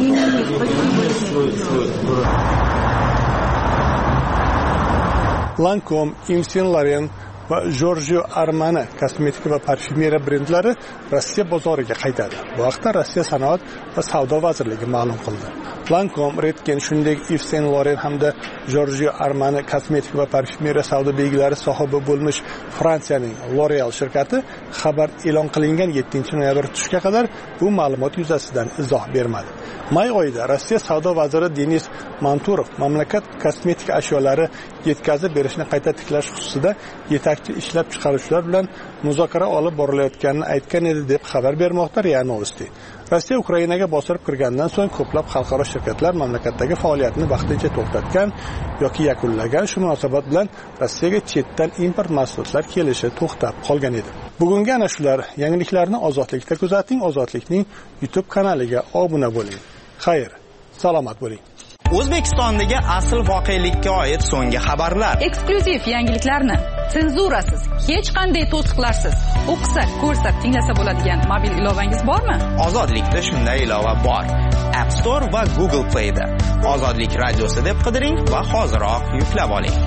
Lancome, Yves Saint Laurent va Giorgio Armani kosmetika va parfyumeriya brendlari Rossiya bozoriga qaytadi. Bu haqda Rossiya sanoat va savdo vazirligi ma'lum qildi. Lancome, Redken, shuningdek Yves Saint Laurent hamda Giorgio Armani kosmetika va parfyumeriya savdo belgilari sohibi bo'lmish Fransiyaning L'Oreal shirkati xabar e'lon qilingan 7-noyabr tushga qadar bu ma'lumot yuzasidan izoh bermadi. May oyida Rossiya savdo vaziri Denis Manturov mamlakat kosmetika ashyolari yetkazib berishni qayta tiklash xususida yetakchi ishlab chiqaruvchilar bilan muzokara olib borilayotganini aytgan edi deb xabar bermoqda RIA Novosti. Rossiya Ukrainaga bostirib kirgandan so'ng ko'plab xalqaro shirkatlar mamlakatdagi faoliyatini vaqtincha to'xtatgan yoki yakunlagan. Shu munosabat bilan Rossiyaga chetdan import mahsulotlar kelishi to'xtab qolgan edi. Bugungi ana shular yangiliklarni Ozodlikda kuzating. Ozodlikning YouTube kanaliga obuna bo'ling. Xayr, salomat bo'ling. O'zbekistondagi asl voqelikka oid so'nggi xabarlar, eksklyuziv yangiliklarni senzurasiz, hech qanday to'siqlarsiz o'qisa, ko'rsa, tinglasa bo'ladigan mobil ilovangiz bormi? Ozodlikda shunday ilova bor. App Store va Google Play da Ozodlik radiosi deb qidiring va hoziroq yuklab oling.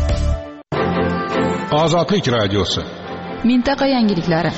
Ozodlik radiosi. Mintaqa yangiliklari.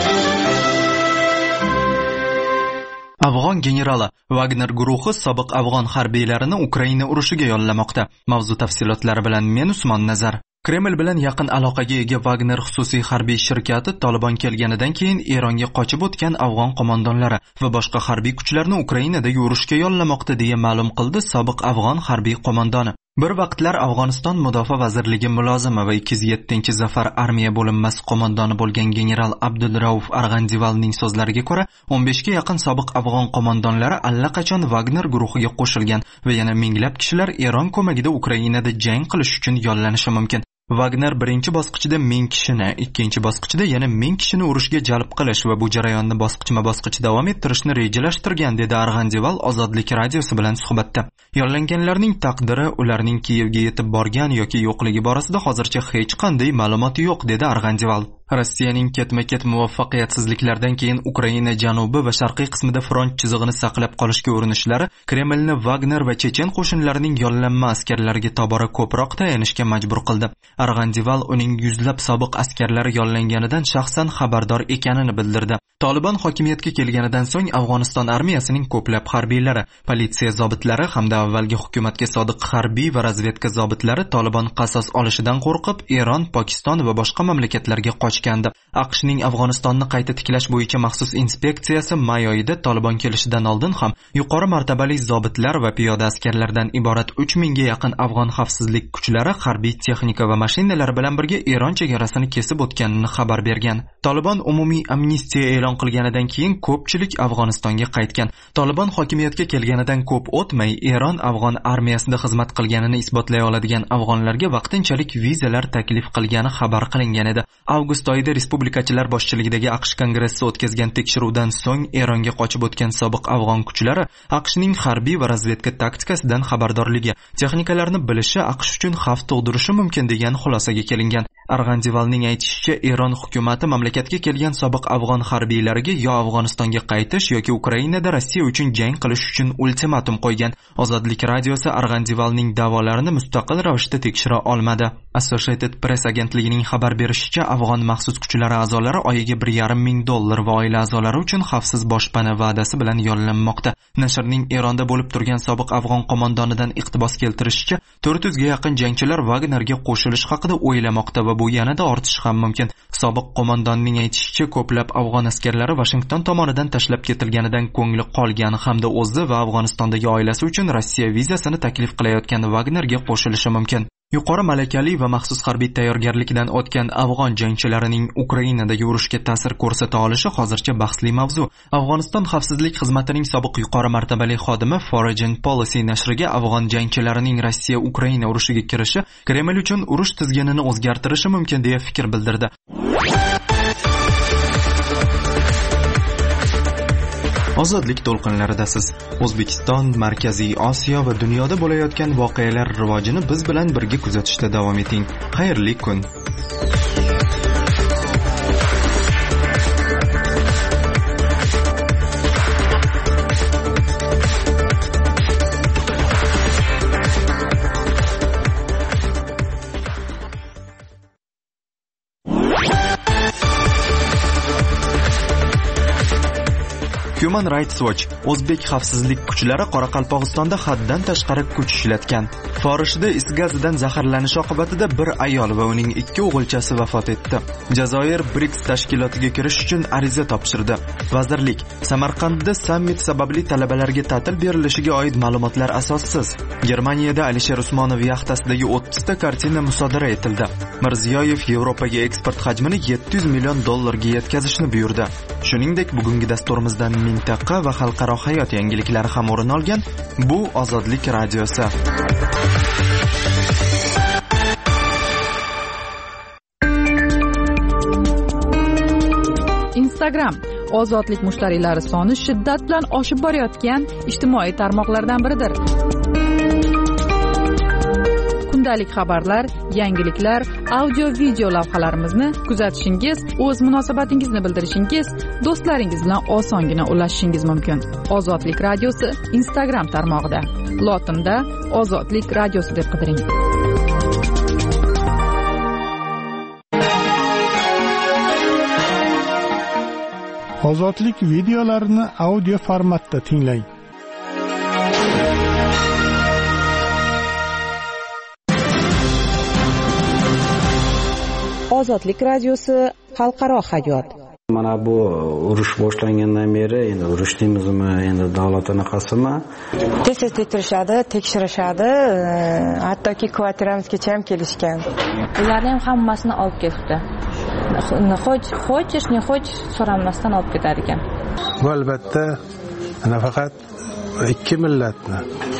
Afg'on generali Wagner guruhi sobiq afg'on harbiylarini Ukraina urushiga yollamoqda. Mavzu tafsilotlari bilan men Usmon Nazar. Kreml bilan yaqin aloqaga ega Wagner xususiy harbiy shirkati Taliban kelganidan keyin Eronga qochib o'tgan afg'on qo'mondonlari va boshqa harbiy kuchlarni Ukrainadagi urushga yollamoqda deya ma'lum qildi sobiq afg'on harbiy qo'mondoni. Bir vaqtlar Afg'oniston mudofaa vazirligi mulozimi va 207-Zafar armiya bo'linmasi qo'mondoni bo'lgan general Abdulrauf Arg'andivalning so'zlariga ko'ra, 15 ga yaqin sobiq afg'on qo'mondonlari allaqachon Wagner guruhiga qo'shilgan va yana minglab kishilar Eron ko'magida Ukrainada jang qilish uchun yollanishi mumkin. Wagner birinchi bosqichda 1000 kishini, ikkinchi bosqichda yana 1000 kishini urushga jalb qilish va bu jarayonni bosqichma-bosqich davom ettirishni rejalashtirgan, dedi Arg'andival Ozodlik radiosi bilan suhbatda. Yollanganlarning taqdiri, ularning Kiyevga yetib borgan yoki yo'qligi borasida hozircha hech qanday ma'lumot yo'q, dedi Arg'andival. Rossiyaning ketma-ket muvaffaqiyatsizliklardan keyin Ukraina janubi va sharqiy qismida front chizig'ini saqlab qolishga urinishlari Kremlni Wagner va chechen qo'shinlarining yollanma askarlariga tobora ko'proq tayanishga majbur qildi. Arg'andival uning yuzlab sobiq askarlari yollanganidan shaxsan xabardor ekanini bildirdi. Taliban hokimiyatga kelganidan so'ng Afg'oniston armiyasining ko'plab harbiylari, politsiya zobitlari hamda avvalgi hukumatga sodiq harbiy va razvedka zobitlari Taliban qasos olishidan qo'rqib Eron, Pokiston va boshqa mamlakatlarga qochgandi. AQShning Afg'onistonni qayta tiklash bo'yicha maxsus inspeksiyasi may oyida Taliban kelishidan oldin ham yuqori martabali zobitlar va piyoda askarlardan iborat 3000 ga yaqin afg'on xavfsizlik kuchlari harbiy texnika va mashinalar bilan birga Eron chegarasini kesib o'tganini xabar bergan. Taliban umumiy amnistiya e'lon qilganidan keyin ko'pchilik Afg'onistonga qaytgan. Taliban hokimiyatga kelganidan ko'p o'tmay Eron afg'on armiyasida xizmat qilganini isbotlay oladigan afg'onlarga vaqtinchalik vizalar taklif qilgani xabar qilingan edi. Avgust oyida respublikachilar boshchiligidagi AQSh kongressi o'tkazgan tekshiruvdan so'ng Eronga qochib o'tgan sobiq afg'on kuchlari AQShning harbiy va razvedka taktikasidan xabardorligi, texnikalarni bilishi AQSh uchun xavf tug'dirishi mumkin degan xulosaga kelingan. Arg'andivalning aytishicha, Eron hukumati mamlakatga kelgan sobiq afg'on harbiylariga yo Afg'onistonga qaytish yoki Ukrainada Rossiya uchun jang qilish uchun ultimatum qo'ygan. Ozodlik radiosi Arg'andivalning da'volarini mustaqil ravishda tekshira olmadi. Associated Press agentligining xabar berishicha, afg'on maxsus kuchlari a'zolari oyiga $1,500 va oila a'zolari uchun xavfsiz boshpana va'dasi bilan yollanmoqda. Nashrning Eronda bo'lib turgan sobiq afg'on qo'mondonidan iqtibos keltirishicha, 400 ga yaqin jangchilar Wagnerga qo'shilish haqida o'ylamoqda va bu yanada ortishi ham mumkin. Sobiq qo'mondonning aytishicha, ko'plab afg'on askarlari Washington tomonidan tashlab ketilganidan ko'ngli qolgan hamda o'zi va Afg'onistondagi oilasi uchun Rossiya vizasini taklif qilayotgan Wagnerga qo'shilishi mumkin. Yuqori malakali va maxsus harbiy tayyorgarlikdan o'tgan afg'on jangchilarining Ukrainadagi urushga ta'sir ko'rsata olishi hozircha bahsli mavzu. Afg'oniston xavfsizlik xizmatining sobiq yuqori martabali xodimi Foreign Policy nashriga afg'on jangchilarining Rossiya Ukraina urushiga kirishi Kreml uchun urush tizginini o'zgartirishi mumkin deya fikr bildirdi. Ozodlik to'lqinlaridasiz. O'zbekiston, Markaziy Osiyo va dunyoda bo'layotgan voqealar rivojini biz bilan birga kuzatishda davom eting. Xayrli kun. Human Rights Watch O'zbek xavfsizlik kuchlari Qoraqalpog'istonda haddan tashqari kuch ishlatgan. Forishda is gazidan zaharlanish oqibatida bir ayol va uning 2 o'g'ilchasi vafot etdi. Jazoir BRICS tashkilotiga kirish uchun ariza topshirdi. Vazirlik Samarqandda sammit sababli talabalarga ta'til berilishiga oid ma'lumotlar asossiz. Germaniyada Alisher Usmonov yaxtasidagi 30 ta kartina musodara etildi. Mirziyoyev Yevropaga eksport hajmini $700 million yetkazishni buyurdi. Shuningdek, bugungi dasturimizdan mintaqa va xalqaro hayot yangiliklari ham o'rin olgan. Bu Ozodlik radiosi. Instagram ozodlik mushtariylari soni shiddat bilan oshib borayotgan ijtimoiy tarmoqlardan biridir. Kundalik xabarlar, yangiliklar, audio-video lavhalarimizni kuzatishingiz, o'z munosabatingizni bildirishingiz, do'stlaringiz bilan osongina ulashishingiz mumkin. Ozodlik radiosi Instagram tarmog'ida. Lotinda Ozodlik radiosi deb qidiring. Ozodlik videolarini audio formatda tinglang. Ozodlik radiosi xalqaro hayot. Mana bu urush boshlangandan beri endi urush deymizmi, endi davlat anaqasimi? Tez tekshirishadi, hattoki kvartiramizgacha ham kelishgan. Ularni ham hammasini olib ketdi. Xo'chish, ne xo'chish so'ramasdan olib ketar ekan. Bu albatta nafaqat ikki millatni,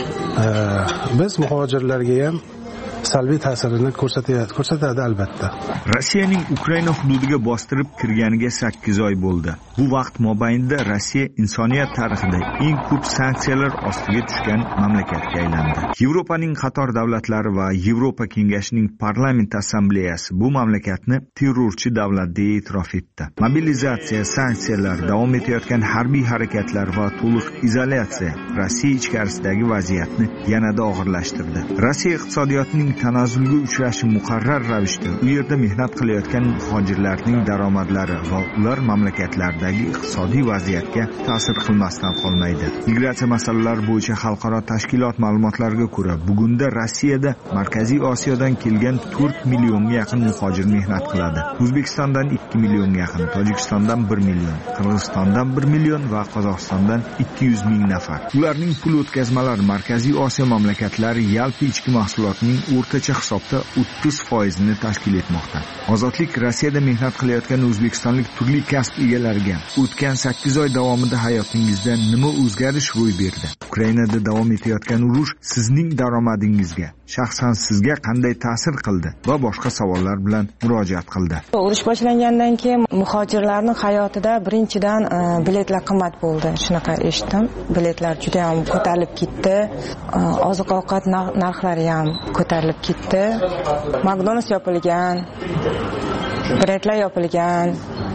biz muhojirlarga ham salbiy ta'sirini ko'rsatadi albatta. Rossiyaning Ukraina hududiga bostirib kirganiga 8 oy bo'ldi. Bu vaqt mobaynida Rossiya insoniyat tarixida eng ko'p sanksiyalar ostiga tushgan mamlakatga aylandi. Yevropaning qator davlatlari va Yevropa Kengashining parlament assambleyasi bu mamlakatni terrorchi davlat deb e'tirof etdi. Mobilizatsiya, sanksiyalar, davom etayotgan harbiy harakatlar va to'liq izolyatsiya Rossiya ichkarisidagi vaziyatni yanada og'irlashtirdi. Rossiya iqtisodiyotining tanazzulga uchrashi muqarrar ravishda u yerda mehnat qilayotgan muhojirlarning daromadlari va ular mamlakatlaridagi iqtisodiy vaziyatga ta'sir qilmasdan qolmaydi. Migratsiya masalalari bo'yicha xalqaro tashkilot ma'lumotlariga ko'ra, bugunda Rossiyada Markaziy Osiyodan kelgan 4 millionga yaqin muhojir mehnat qiladi. O'zbekistondan 2 millionga yaqin, Tojikistondan 1 million, Qirg'izistondan 1 million va Qozog'istondan 200 ming nafar. Ularning pul o'tkazmalari Markaziy Osiyo mamlakatlari yalpi ichki mahsulotining o'rtacha hisobda 30% ni tashkil etmoqda. Ozodlik Rossiyada mehnat qilayotgan o'zbekistonlik turli kasb egalariga o'tgan 8 oy davomida hayotingizda nima o'zgarish ro'y berdi? Ukrainada davom etayotgan urush sizning daromadingizga, shaxsan sizga qanday ta'sir qildi va boshqa savollar bilan murojaat qildi. Urush boshlangandan keyin muhojirlarning hayotida birinchidan biletlar qimmat bo'ldi. Shunaqa eshitdim. Biletlar juda ham ko'tarilib ketdi. Oziq-ovqat narxlari ham ko'tarilib ketdi. McDonald's yopilgan, brendlar yopilgan,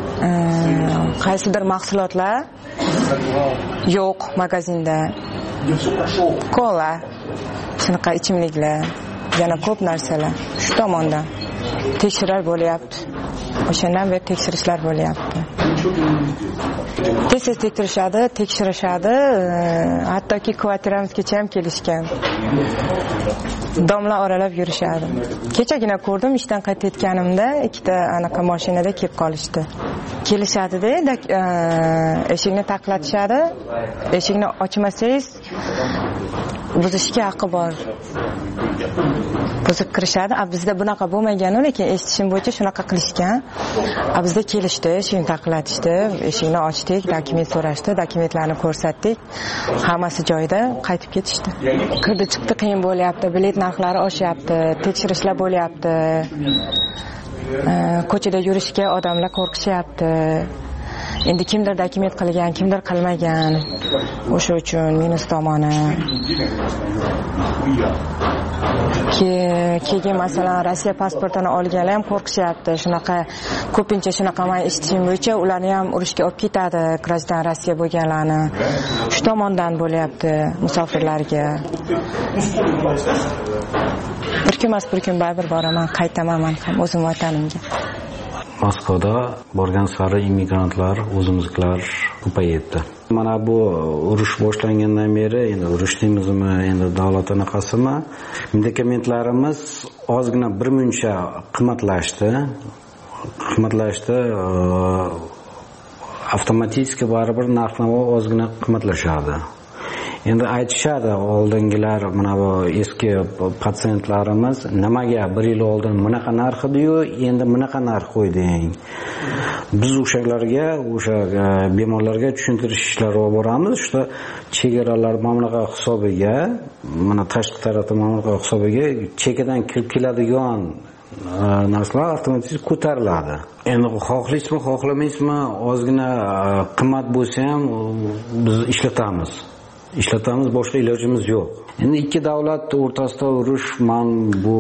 qaysidir mahsulotlar yo'q magazinda. Kola, shunaqa ichimliklar, yana ko'p narsalar. Shu tomondan tekshirishlar bo'lyapti. O'shandan beri tekshirishlar bo'lyapti. Tez tekshirishadi, hattoki kvartiramizgacha ham kelishgan. Domla oralab yurishadi. Kechagina ko'rdim, ishdan qaytayotganimda ikkita anaqa mashinada kelib qolishdi. Kelishadi-da, eshikni taqlatishadi. Eshikni ochmasangiz buzishga haqqi bor. Buzib kirishadi. Bizda bunaqa bo'lmagan, lekin eshitishim bo'yicha shunaqa qilishgan. Bizda kelishdi, eshikni taqlatishdi, eshikni ochdik, dokument so'rashdi, dokumentlarni ko'rsatdik. Hammasi joyida, qaytib ketishdi. Kirdi chiqdi qiyin bo'lyapti, bilet narxlari oshyapti, tekshirishlar bo'lyapti. Ko'chada yurishga odamlar qo'rqishyapti. endi kimdir dokument qilgan, kimdir qilmagan. O'sha uchun minus tomoni. Keyin masalan Rossiya pasportini olganlar ham qo'rqishyapti. Shunaqa ko'pincha shunaqa men eshitishim bo'yicha ularni ham urushga olib ketadi, grajdan Rossiya bo'lganlarni. Shu tomondan bo'lyapti musofirlarga. Bir kun baribir boraman, qaytaman men ham o'zim vatanimga. Moskvada borgan sari immigrantlar, o'zimizlar ko'payibdi. Mana bu urush boshlangandan beri endi urush deymizmi, endi davlat anaqasimi, medikamentlarimiz ozgina birmuncha qimmatlashdi. Avtomatik baribir narx-navo ozgina qimmatlashadi. Endi aytishadi oldingilar, mana bu eski patsientlarimiz nimaga 1 yil oldin bunaqa narx edi-yu, endi bunaqa narx qo'yding. Biz o'shalarga, o'sha bemorlarga tushuntirish ishlari olib boramiz. Shu chegaralar mamlakat hisobiga, mana tashqi tarafdan mamlakat hisobiga chekidan kirib keladigan narsalar avtomatik ko'tariladi. Endi xohlaysizmi, xohlamaysizmi, ozgina qimmat bo'lsa ham biz ishlatamiz, boshqa ilojimiz yo'q. Endi ikki davlat o'rtasida urush, men bu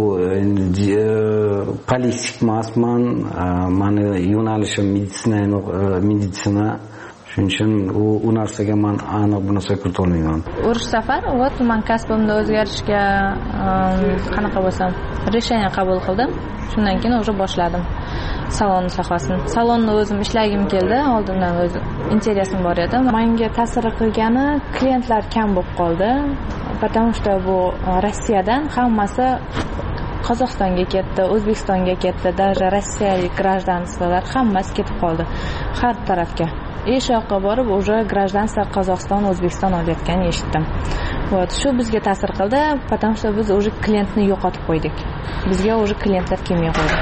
politik emasman, meni yo'nalishim meditsina. Shuning uchun u narsaga men aniq bu narsaga kirita olmayman. Urush safar, men kasbimni o'zgarishga qanaqa bo'lsam, решение qabul qildim. Shundan keyin o'sha boshladim. Salon sohasini. Salonni o'zim ishlagim keldi, oldindan o'z interesim bor edi. Menga ta'sir qilgani klientlar kam bo'lib qoldi. Потому что bu Rossiyadan hammasi Qozog'istonga ketdi, O'zbekistonga ketdi, даже rossiyalik гражданстволар hammasi ketib qoldi har tarafga. Shu yoqqa borib, уже гражданство Qozog'iston, O'zbekiston olayotganini eshitdim. Вот, shu bizga ta'sir qildi, потому что biz уже klientni yo'qotib qo'ydik. Bizga уже klientlar kelmay qoldi.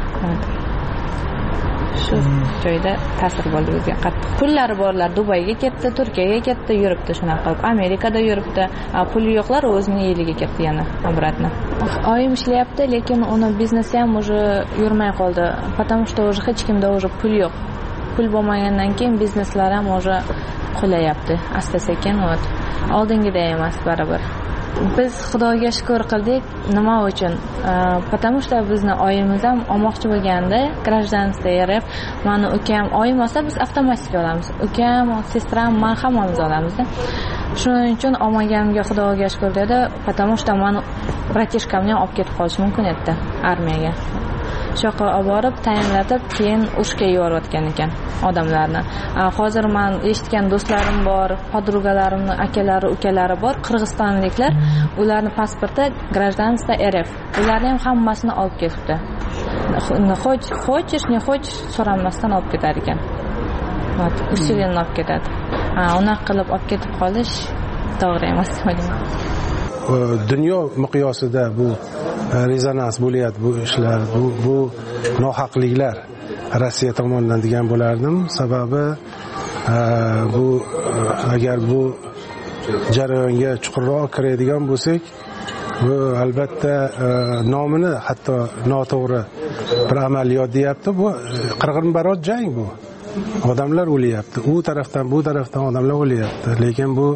Shu joyda ta'sir bo'ldi bizga qattiq. Pullari borlar Dubayga ketdi, Turkiyaga ketdi, yuribdi shunaqa qilib. Amerikada yuribdi. Puli yo'qlar o'zining eliga ketdi yana obratno. Oyim ishlayapti, lekin uni biznesi ham уже yurmay qoldi. Потому что уже hech kimda уже pul yo'q. Pul bo'lmagandan keyin bizneslar ham уже qo'layapti. Asta-sekin oldingiday emas baribir. Biz Xudoga shukr qildik. Nima uchun? Потому что bizni oyimiz ham olmoqchi bo'lganda, гражданство RF, meni ukam oyim olsa biz avtomatik olamiz. Ukam, sestram, men hammamiz olamiz. Shuning uchun olmaganimga Xudoga shukr dedi. Потому что meni bratishkamni olib ketib qolish mumkin edi armiyaga. Shoqqa olib borib, tayinlatib, keyin urushga yuborayotgan ekan odamlarni. Hozir men eshitgan do'stlarim bor, podrugalarimni akalari, ukalari bor, qirg'izistonliklar, ularning pasporti гражданство RF. Ularni ham hammasini olib ketibdi. Хочешь, не хочешь, so'ramasdan olib ketar ekan. Usilenni olib ketadi. Unaqa qilib olib ketib qolish to'g'ri emas deyman. Dunyo miqyosida bu rezonans bo'layapti, bu ishlar, bu nohaqliklar Rossiya tomonidan degan bo'lardim. Sababi bu agar bu jarayonga chuqurroq kiradigan bo'lsak, bu albatta nomini hatto noto'g'ri bir amaliyot deyapti. Bu qirg'inbarot jang bu. Odamlar o'lyapti. U tarafdan, bu tarafdan odamlar o'lyapti. Lekin bu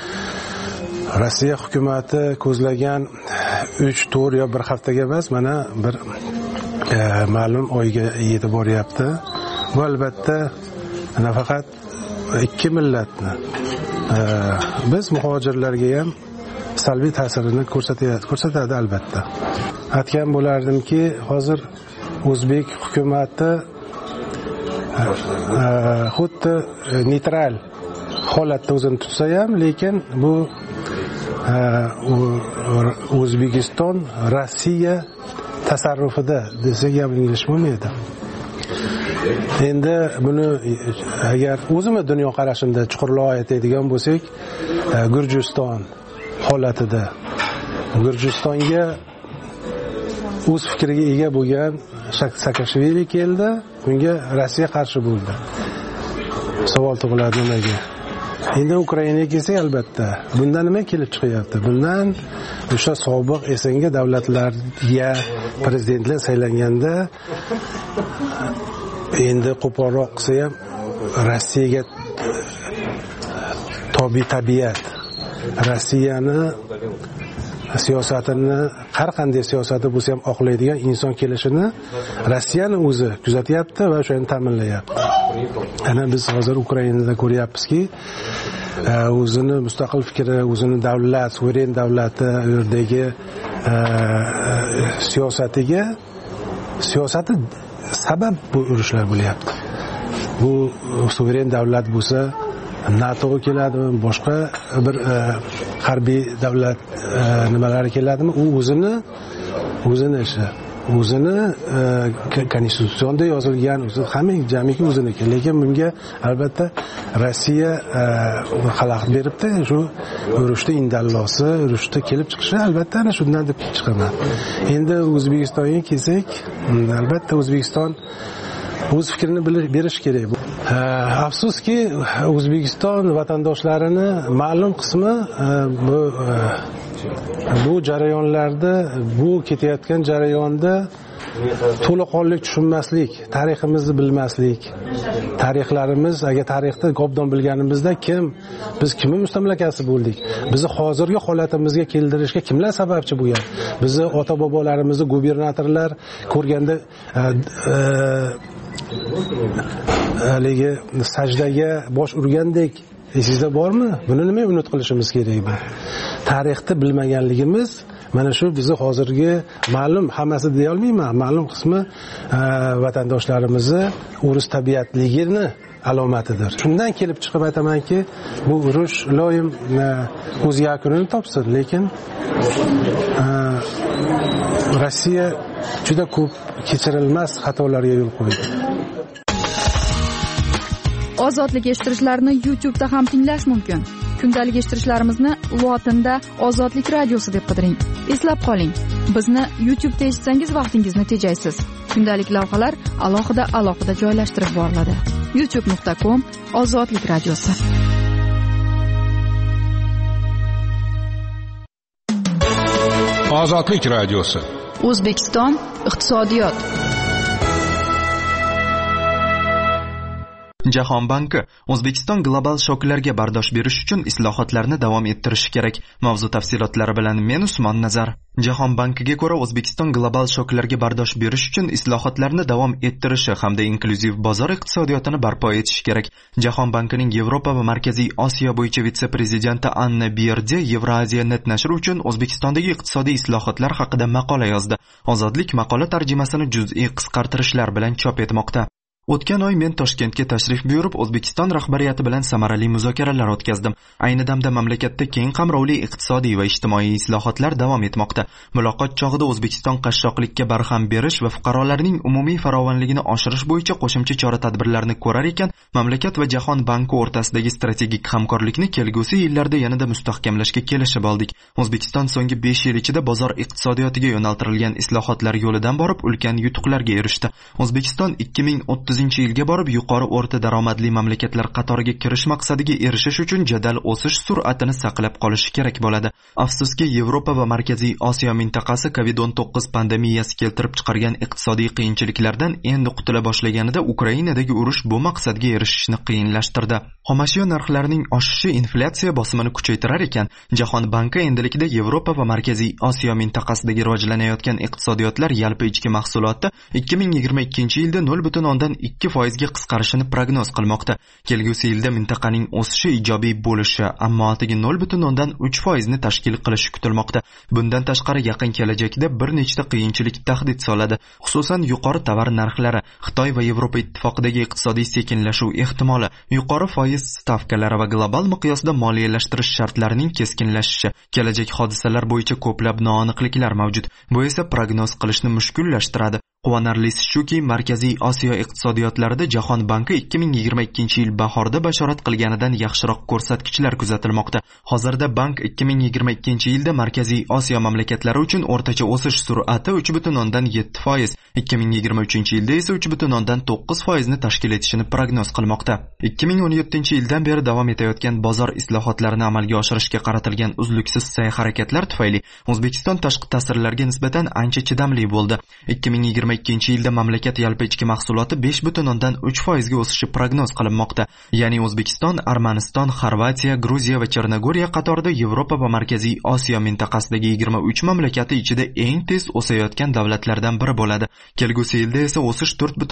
Rossiya hukumati ko'zlagan 3-4 yo 1 haftaga emas, mana bir ma'lum oyga yetib boryapti. Bu albatta nafaqat ikki millatni, biz muhojirlarga ham salbiy ta'sirini ko'rsatadi albatta. Aytgan bo'lardimki, hozir O'zbek hukumati xuddi neytral holatda o'zini tutsa ham, lekin bu O'zbekiston Rossiya tasarrufida desak yanglish bo'lmaydi. Endi buni agar o'zimiz dunyo qarashimda chuqurroq aytadigan bo'lsak, Gurjiston holatida Gurjistonga o'z fikriga ega bo'lgan Saakashvili keldi, unga Rossiya qarshi bo'ldi. Savol tug'iladi nimaga? Endi Ukrainaga kelsak, albatta bundan nima kelib chiqyapti? Bundan o'sha sobiq SNG davlatlarga prezidentlar saylanganda endi qo'polroq qilsa ham Rossiyaga tabiat Rossiyani siyosatini har qanday siyosati bo'lsa ham oqlaydigan inson kelishini Rossiyani o'zi kuzatyapti va shuni ta'minlayapti. Ana biz hozir Ukrainada ko'ryapmizki, o'zini mustaqil fikri, o'zini davlat, suveren davlati yerdagi siyosati sabab bu urushlar bo'lyapti. Bu suveren davlat bo'lsa NATOga keladimi, boshqa bir harbiy davlat nimalari keladimi, u o'zini konstitutsiyonda yozilgan, hamma jamiki o'ziniki. Lekin bunga albatta Rossiya xalaqit beribdi. Shu urushda indallosi, urushda kelib chiqishi albatta ana shundan deb chiqaman. Endi O'zbekistonga kelsak, albatta O'zbekiston o'z fikrini berish kerak. Afsuski O'zbekiston vatandoshlarini ma'lum qismi bu jarayonlarda, bu ketayotgan jarayonda to'laqonlik tushunmaslik, tariximizni bilmaslik, tarixlarimiz, agar tarixda obdon bilganimizda biz kimning mustamlakasi bo'ldik, bizni hozirgi holatimizga keltirishga kimlar sababchi bo'lgan, bizni ota-bobolarimizni gubernatorlar ko'rganda haligi sajdaga bosh urgandek esingizda bormi? Buni nima unut qilishimiz kerak bu? Tarixni bilmaganligimiz mana shu bizni hozirgi ma'lum, hammasi deya olmayman, ma'lum qismi vatandoshlarimizni urush tabiatligini alomatidir. Shundan kelib chiqib aytamanki, bu urush iloyim o'z yakunini topsin, lekin Rossiya juda ko'p kechirilmas xatolarga yo'l qo'ydi. Ozodlik eshittirishlarni YouTube'da ham tinglash mumkin. Kundalik eshittirishlarimizni lotinda Ozodlik radiosi deb qidiring. Eslab qoling, bizni YouTube'da eshitsangiz vaqtingizni tejaysiz. Kundalik lavhalar alohida joylashtirib boriladi. youtube.com Ozodlik radiosi. Ozodlik radiosi. O'zbekiston iqtisodiyot. Jahon banki O'zbekiston global shoklarga bardosh berish uchun islohotlarni davom ettirishi kerak. Mavzu tafsilotlari bilan men Usmon Nazar. Jahon bankiga ko'ra O'zbekiston global shoklarga bardosh berish uchun islohotlarni davom ettirishi hamda inklyuziv bozor iqtisodiyotini barpo etishi kerak. Jahon bankining Yevropa va Markaziy Osiyo bo'yicha vitse-prezidenti Anna Bierdi Euraziya net nashri uchun O'zbekistondagi iqtisodiy islohotlar haqida maqola yozdi. Ozodlik maqola tarjimasini juz'iy qisqartirishlar bilan chop etmoqda. O'tgan oy men Toshkentga tashrif buyurib, O'zbekiston rahbariyati bilan samarali muzokaralar o'tkazdim. Ayni damda mamlakatda keng qamrovli iqtisodiy va ijtimoiy islohotlar davom etmoqda. Muloqot chog'ida O'zbekiston qashshoqlikka barham berish va fuqarolarning umumiy farovonligini oshirish bo'yicha qo'shimcha chora-tadbirlarni ko'rar ekan, mamlakat va Jahon banki o'rtasidagi strategik hamkorlikni kelgusi yillarda yanada mustahkamlashga kelishib oldik. O'zbekiston so'nggi 5 yil ichida bozor iqtisodiyotiga yo'naltirilgan islohotlar yo'lidan borib ulkan yutuqlarga erishdi. O'zbekiston 2030-yilga borib yuqori o'rta daromadli mamlakatlar qatoriga kirish maqsadiga erishish uchun jadal o'sish sur'atini saqlab qolishi kerak bo'ladi. Afsuski, Yevropa va Markaziy Osiyo mintaqasi COVID-19 pandemiyasi keltirib chiqargan iqtisodiy qiyinchiliklardan endi qutula boshlaganida Ukrainadagi urush bu maqsadga erishishni qiyinlashtirdi. Xomashyo narxlarining oshishi inflyatsiya bosimini kuchaytirar ekan, Jahon banki endilikda Yevropa va Markaziy Osiyo mintaqasidagi rivojlanayotgan iqtisodiyotlar yalpi ichki mahsuloti 2022-yilda 0.2% ga qisqarishini prognoz qilmoqda. Kelgusi yilda mintaqaning o'sishi ijobiy bo'lishi, ammo atigi 0.3% ni tashkil qilishi kutilmoqda. Bundan tashqari yaqin kelajakda bir nechta qiyinchilik tahdid soladi. Xususan, yuqori tovar narxlari, Xitoy va Yevropa ittifoqidagi iqtisodiy sekinlashuv ehtimoli, yuqori foiz stavkalari va global miqyosda moliyalashtirish shartlarining keskinlashishi, kelajak hodisalar bo'yicha ko'plab noaniqliklar mavjud. Bu esa prognoz qilishni mushkullashtiradi. Quvonarlisi shuki, Markaziy Osiyo iqtisodiyotlarida Jahon banki 2022-yil bahorda bashorat qilganidan yaxshiroq ko'rsatkichlar kuzatilmoqda. Hozirda bank 2022-yilda Markaziy Osiyo mamlakatlari uchun o'rtacha o'sish sur'ati 3.7%, 2023-yilda esa 3.9% ni tashkil etishini prognoz qilmoqda. 2017-yildan beri davom etayotgan bozor islohotlarini amalga oshirishga qaratilgan uzluksiz sa'y-harakatlar tufayli O'zbekiston tashqi ta'sirlarga nisbatan ancha chidamli bo'ldi. 2022-yilda mamlakat yalpi ichki mahsuloti 5,3% ga o'sishi prognoz qilinmoqda. Ya'ni O'zbekiston, Armaniston, Xorvatiya, Gruziya va Chernogoriya qatorida Yevropa va Markaziy Osiyo mintaqasidagi 23 mamlakati ichida eng tez o'sayotgan davlatlardan biri bo'ladi. Kelgusi yilda esa o'sish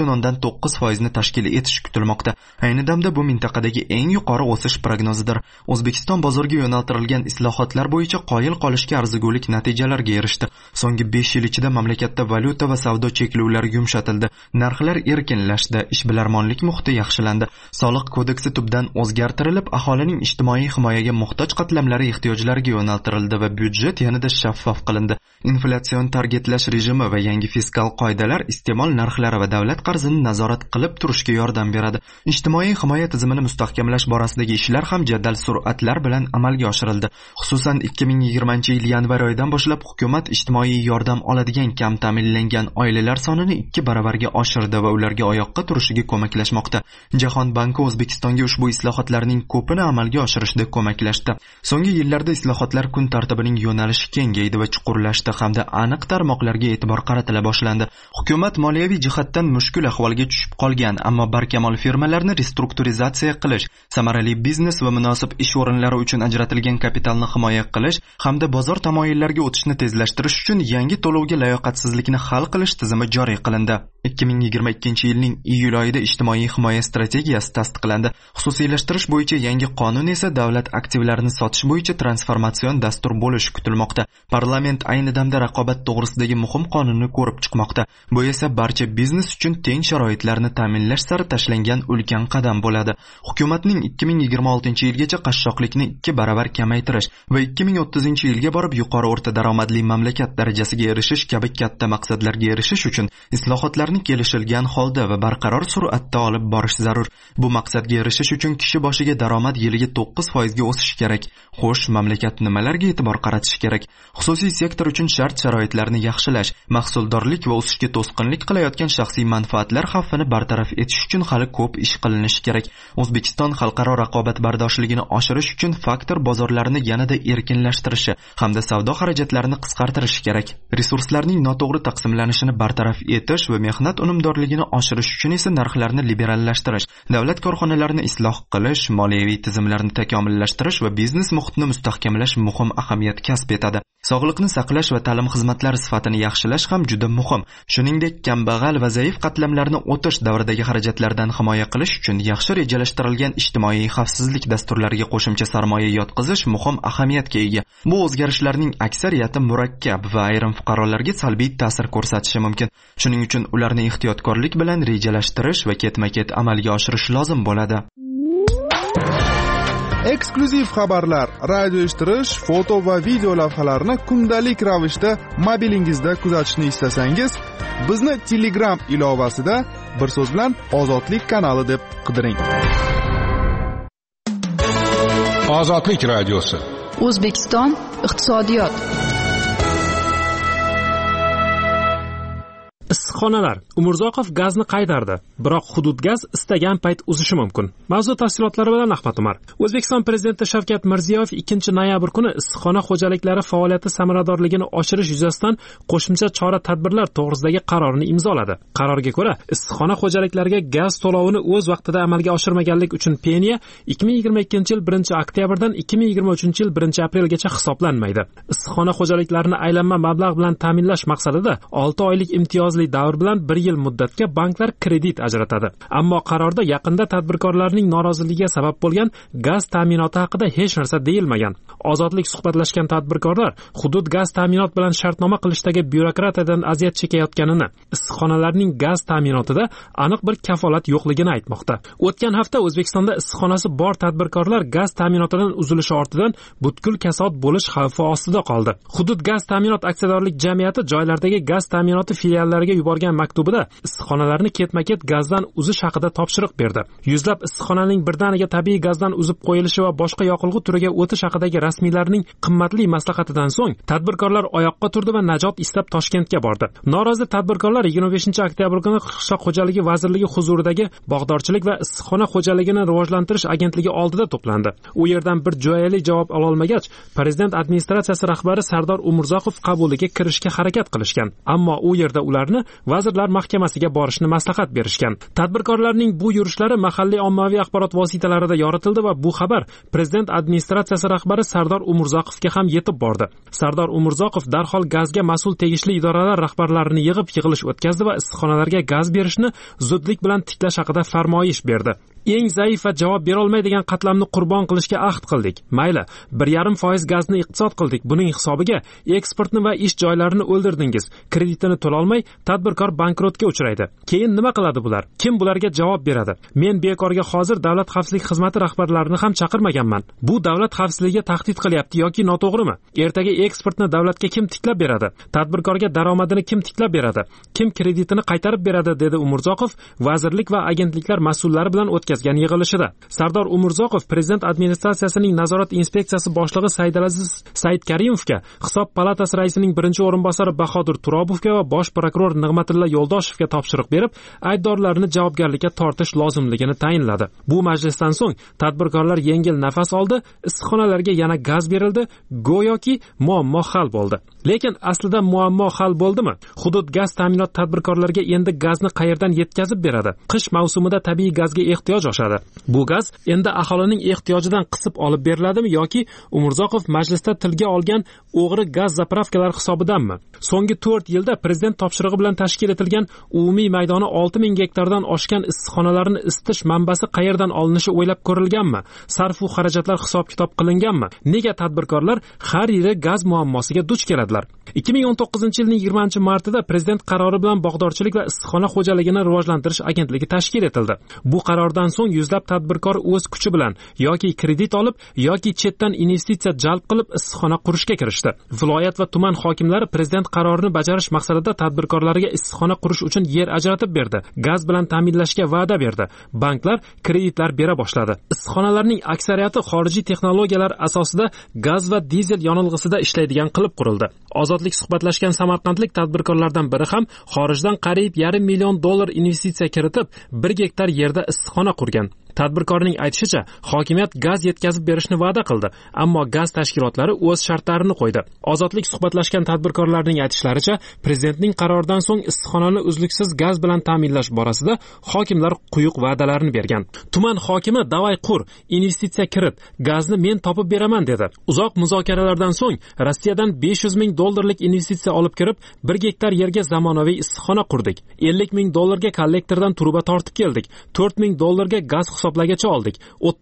4,9% ni tashkil etishi kutilmoqda. Ayni damda bu mintaqadagi eng yuqori o'sish prognozidir. O'zbekiston bozorga yo'naltirilgan islohotlar bo'yicha qoyil qolishga arzigulik natijalarga erishdi. So'nggi 5 yil ichida mamlakatda valyuta va savdo cheklovlari yumshatildi. Narxlar erkinlashdi, ishbilarmonlik muhiti yaxshilandi. Soliq kodeksi tubdan o'zgartirilib, aholining ijtimoiy himoyaga muhtoj qatlamlari ehtiyojlariga yo'naltirildi va byudjet yanada shaffof qilindi. Inflyatsion targetlash rejimi va yangi fiskal qoidalar iste'mol narxlari va davlat qarzini nazorat qilib turishga yordam beradi. Ijtimoiy himoya tizimini mustahkamlash borasidagi ishlar ham jadal sur'atlar bilan amalga oshirildi. Xususan 2020-yil yanvar oyidan boshlab hukumat ijtimoiy yordam oladigan kam ta'minlangan oilalar sonini 2 baravarga oshirdi va ularga oyoqqa turishiga ko'maklashmoqda. Jahon banki O'zbekistonga ushbu islohotlarning ko'pini amalga oshirishda ko'maklashdi. So'nggi yillarda islohotlar kun tartibining yo'nalishi kengaydi va chuqurlashdi hamda aniq tarmoqlarga e'tibor qaratila boshlandi. Hukumat moliyaviy jihatdan mushkul ahvolga tushib qolgan, ammo barkamol firmalarni restrukturizatsiya qilish, samarali biznes va munosib ish o'rinlari uchun ajratilgan kapitalni himoya qilish hamda bozor tamoyillariga o'tishni tezlashtirish uchun yangi to'lovga layoqatsizlikni hal qilish tizimi joriy qilindi. 2022-yilning iyul oyida ijtimoiy himoya strategiyasi tasdiqlandi. Xususiylashtirish bo'yicha yangi qonun esa davlat aktivlarini sotish bo'yicha transformatsion dastur bo'lishi kutilmoqda. Parlament ayni damda raqobat to'g'risidagi muhim qonunni ko'rib chiqmoqda. Bu esa barcha biznes uchun teng sharoitlarni ta'minlash sari tashlangan ulkan qadam bo'ladi. Hukumatning 2026-yilgacha qashshoqlikni 2 baravar kamaytirish va 2030-yilga borib yuqori o'rta daromadli mamlakat darajasiga erishish kabi katta maqsadlarga erishish uchun islohotlarni kelishilgan holda va barqaror sur'atda olib borish zarur. Bu maqsadga erishish uchun kishi boshiga daromad yiliga 9% ga o'sishi kerak. Xo'sh, mamlakat nimalarga e'tibor qaratishi kerak? Xususiy sektor uchun shart-sharoitlarni yaxshilash, mahsuldorlik va o'sishga to'sqinlik qilayotgan shaxsiy manfaatlar xavfini bartaraf etish uchun hali ko'p ish qilinishi kerak. O'zbekiston xalqaro raqobatbardoshligini oshirish uchun faktor bozorlarini yanada erkinlashtirishi hamda savdo xarajatlarini qisqartirishi kerak. Resurslarning noto'g'ri taqsimlanishini bartaraf etish va mehnat unumdorligini oshirish uchun esa narxlarni liberallashtirish, davlat korxonalarini isloh qilish, moliyaviy tizimlarni takomillashtirish va biznes muhitni mustahkamlash muhim ahamiyat kasb etadi. Sog'liqni saqlash va ta'lim xizmatlari sifatini yaxshilash ham juda muhim. Shuningdek, kambag'al va zaif qatlamlarni o'tish davridagi xarajatlardan himoya qilish uchun yaxshi rejalashtirilgan ijtimoiy xavfsizlik dasturlariga qo'shimcha sarmoya yotqizish muhim ahamiyatga ega. Bu o'zgarishlarning aksariyati murakkab va ayrim fuqarolarga salbiy ta'sir ko'rsatishi mumkin. Shuning uchun ularni ehtiyotkorlik bilan rejalashtirish va ketma-ket amalga oshirish lozim bo'ladi. Eksklyuziv xabarlar, radio eshittirish, foto va video lavhalarni kundalik ravishda mobilingizda kuzatishni istasangiz, bizni Telegram ilovasida bir so'z bilan Ozodlik kanali deb qidiring. Ozodlik radiosi. O'zbekiston iqtisodiyot. Issiqxonalar. Umurzoqov gazni qaytardi, biroq hudud gaz istagan payt uzishi mumkin. Mavzu tafsilotlari bilan Ahmad Umar. O'zbekiston prezidenti Shavkat Mirziyoyev 2-noyabr kuni issiqxona xo'jaliklari faoliyati samaradorligini oshirish yuzasidan qo'shimcha chora-tadbirlar to'g'risidagi qarorni imzoladi. Qarorga ko'ra, issiqxona xo'jaliklariga gaz to'lovini o'z vaqtida amalga oshirmaganlik uchun peniya 2022-yil 1-oktyabrdan 2023-yil 1-aprelgacha hisoblanmaydi. Issiqxona xo'jaliklarini aylanma mablag' bilan ta'minlash maqsadida 6 oylik imtiyozli davr bilan 1 yil muddatga banklar kredit ajratadi. Ammo qarorda yaqinda tadbirkorlarning noroziligiga sabab bo'lgan gaz ta'minoti haqida hech narsa deyilmagan. Ozodlik suhbatlashgan tadbirkorlar hudud gaz ta'minot bilan shartnoma qilishdagi byurokratiyadan aziyat chekayotganini, issiqxonalarning gaz ta'minotida aniq bir kafolat yo'qligini aytmoqda. O'tgan hafta O'zbekistonda issiqxonasi bor tadbirkorlar gaz ta'minotidan uzilishi ortidan butkul kasod bo'lish xavfi ostida qoldi. Hudud gaz ta'minot aksiyadorlik jamiyati joylardagi gaz ta'minoti filiallariga yuborgan maktubida issiqxonalarni ketma-ket gazdan uzish haqida topshiriq berdi. Yuzlab issiqxonaning birdaniga tabiiy gazdan uzib qo'yilishi va boshqa yoqilg'i turiga o'tish haqidagi rasmiylarning qimmatli maslahatidan so'ng tadbirkorlar oyoqqa turdi va najot istab Toshkentga bordi. Norozi tadbirkorlar 25-oktyabr kuni Qishloq xo'jaligi vazirligi huzuridagi bog'dorchilik va issiqxona xo'jaligini rivojlantirish agentligi oldida to'plandi. U yerdan bir jo'yali javob ola olmagach, prezident administratsiyasi rahbari Sardor Umurzoqov qabuliga kirishga harakat qilishgan. Ammo u yerda ularni vazirlar mahkamasiga borishni maslahat berishgan. Tadbirkorlarning bu yurishlari mahalliy ommaviy axborot vositalarida yoritildi va bu xabar prezident administratsiyasi rahbari Sardor Umurzoqovga ham yetib bordi. Sardor Umurzoqov darhol gazga mas'ul tegishli idoralar rahbarlarini yig'ib yig'ilish o'tkazdi va issiqxonalarga gaz berishni zudlik bilan tiklash haqida farmoyish berdi. Eng zaif va javob bera olmaydigan qatlamni qurbon qilishga ahd qildik. Mayli, 1,5% gazni iqtisod qildik. Buning hisobiga eksportni va ish joylarini o'ldirdingiz. Kreditini to'la olmay, tadbirkor bankrotga uchraydi. Keyin nima qiladi bular? Kim bularga javob beradi? Men bekorga hozir davlat xavfsizlik xizmati rahbarlarini ham chaqirmaganman. Bu davlat xavfsizligiga tahdid qilyapti yoki noto'g'rimi? Ertaga eksportni davlatga kim tiklab beradi? Tadbirkorga daromadini kim tiklab beradi? Kim kreditini qaytarib beradi, dedi Umurzoqov vazirlik va agentliklar mas'ullari bilan o'tkazgan yig'ilishida. Sardor Umurzoqov prezident administratsiyasining nazorat inspeksiyasi boshlig'i Saidalaziz Saidkarimovga, hisob palatasi raisining birinchi o'rinbosari Bahodir Turobovga va bosh prokuror Nig'matilla Yo'ldoshevga topshiriq berib, aybdorlarni javobgarlikka tortish lozimligini tayinladi. Bu majlisdan so'ng tadbirkorlar yengil nafas oldi, issiqxonalarga yana gaz berildi, go'yoki muammo hal bo'ldi. Lekin aslida muammo hal bo'ldimi? Hudud gaz ta'minot tadbirkorlarga endi gazni qayerdan yetkazib beradi? Qish mavsumida tabiiy gazga ehtiyoj oshadi. Bu gaz endi aholining ehtiyojidan qisib olib beriladimi yoki Umurzoqov majlisda tilga olgan o'g'ri gaz zapravkalar hisobidanmi? So'nggi 4 yilda prezident topshirig'i bilan tashkil etilgan umumiy maydoni 6000 gektardan oshgan issiqxonalarni isitish manbasi qayerdan olinishi o'ylab ko'rilganmi? Sarf-u xarajatlar hisob-kitob qilinganmi? Nega tadbirkorlar har yili gaz muammosiga duch keladilar? 2019-yilning 20-martida prezident qarori bilan bog'dorchilik va issiqxona xo'jaligini rivojlantirish agentligi tashkil etildi. Bu qarordan so'ng yuzlab tadbirkor o'z kuchi bilan yoki kredit olib yoki chetdan investitsiya jalb qilib issiqxona qurishga kirishdi. Viloyat va tuman hokimlari prezident qarorini bajarish maqsadida tadbirkorlarga issiqxona qurish uchun yer ajratib berdi. Gaz bilan ta'minlashga va'da berdi. Banklar kreditlar bera boshladi. Issiqxonalarning aksariyati xorijiy texnologiyalar asosida gaz va dizel yonilg'isida ishlaydigan qilib qurildi. Ozodlik suhbatlashgan samarqandlik tadbirkorlardan biri ham xorijdan qariyb $500,000 investitsiya kiritib 1 gektar yerda issiqxona qurgan. Tadbirkorning aytishicha, hokimiyat gaz yetkazib berishni va'da qildi, ammo gaz tashkilotlari o'z shartlarini qo'ydi. Ozodlik suhbatlashgan tadbirkorlarning aytishlaricha, prezidentning qaroridan so'ng issiqxonani uzluksiz gaz bilan ta'minlash borasida hokimlar quyuq va'dalarni bergan. Tuman hokimi davay qur, investitsiya kirit, gazni men topib beraman dedi. Uzoq muzokaralardan so'ng Rossiyadan $500,000 investitsiya olib kirib, 1 gektar yerga zamonaviy issiqxona qurdik. $50,000 kollektordan truba tortib keldik. $4,000 gaz hisoblagacha oldik.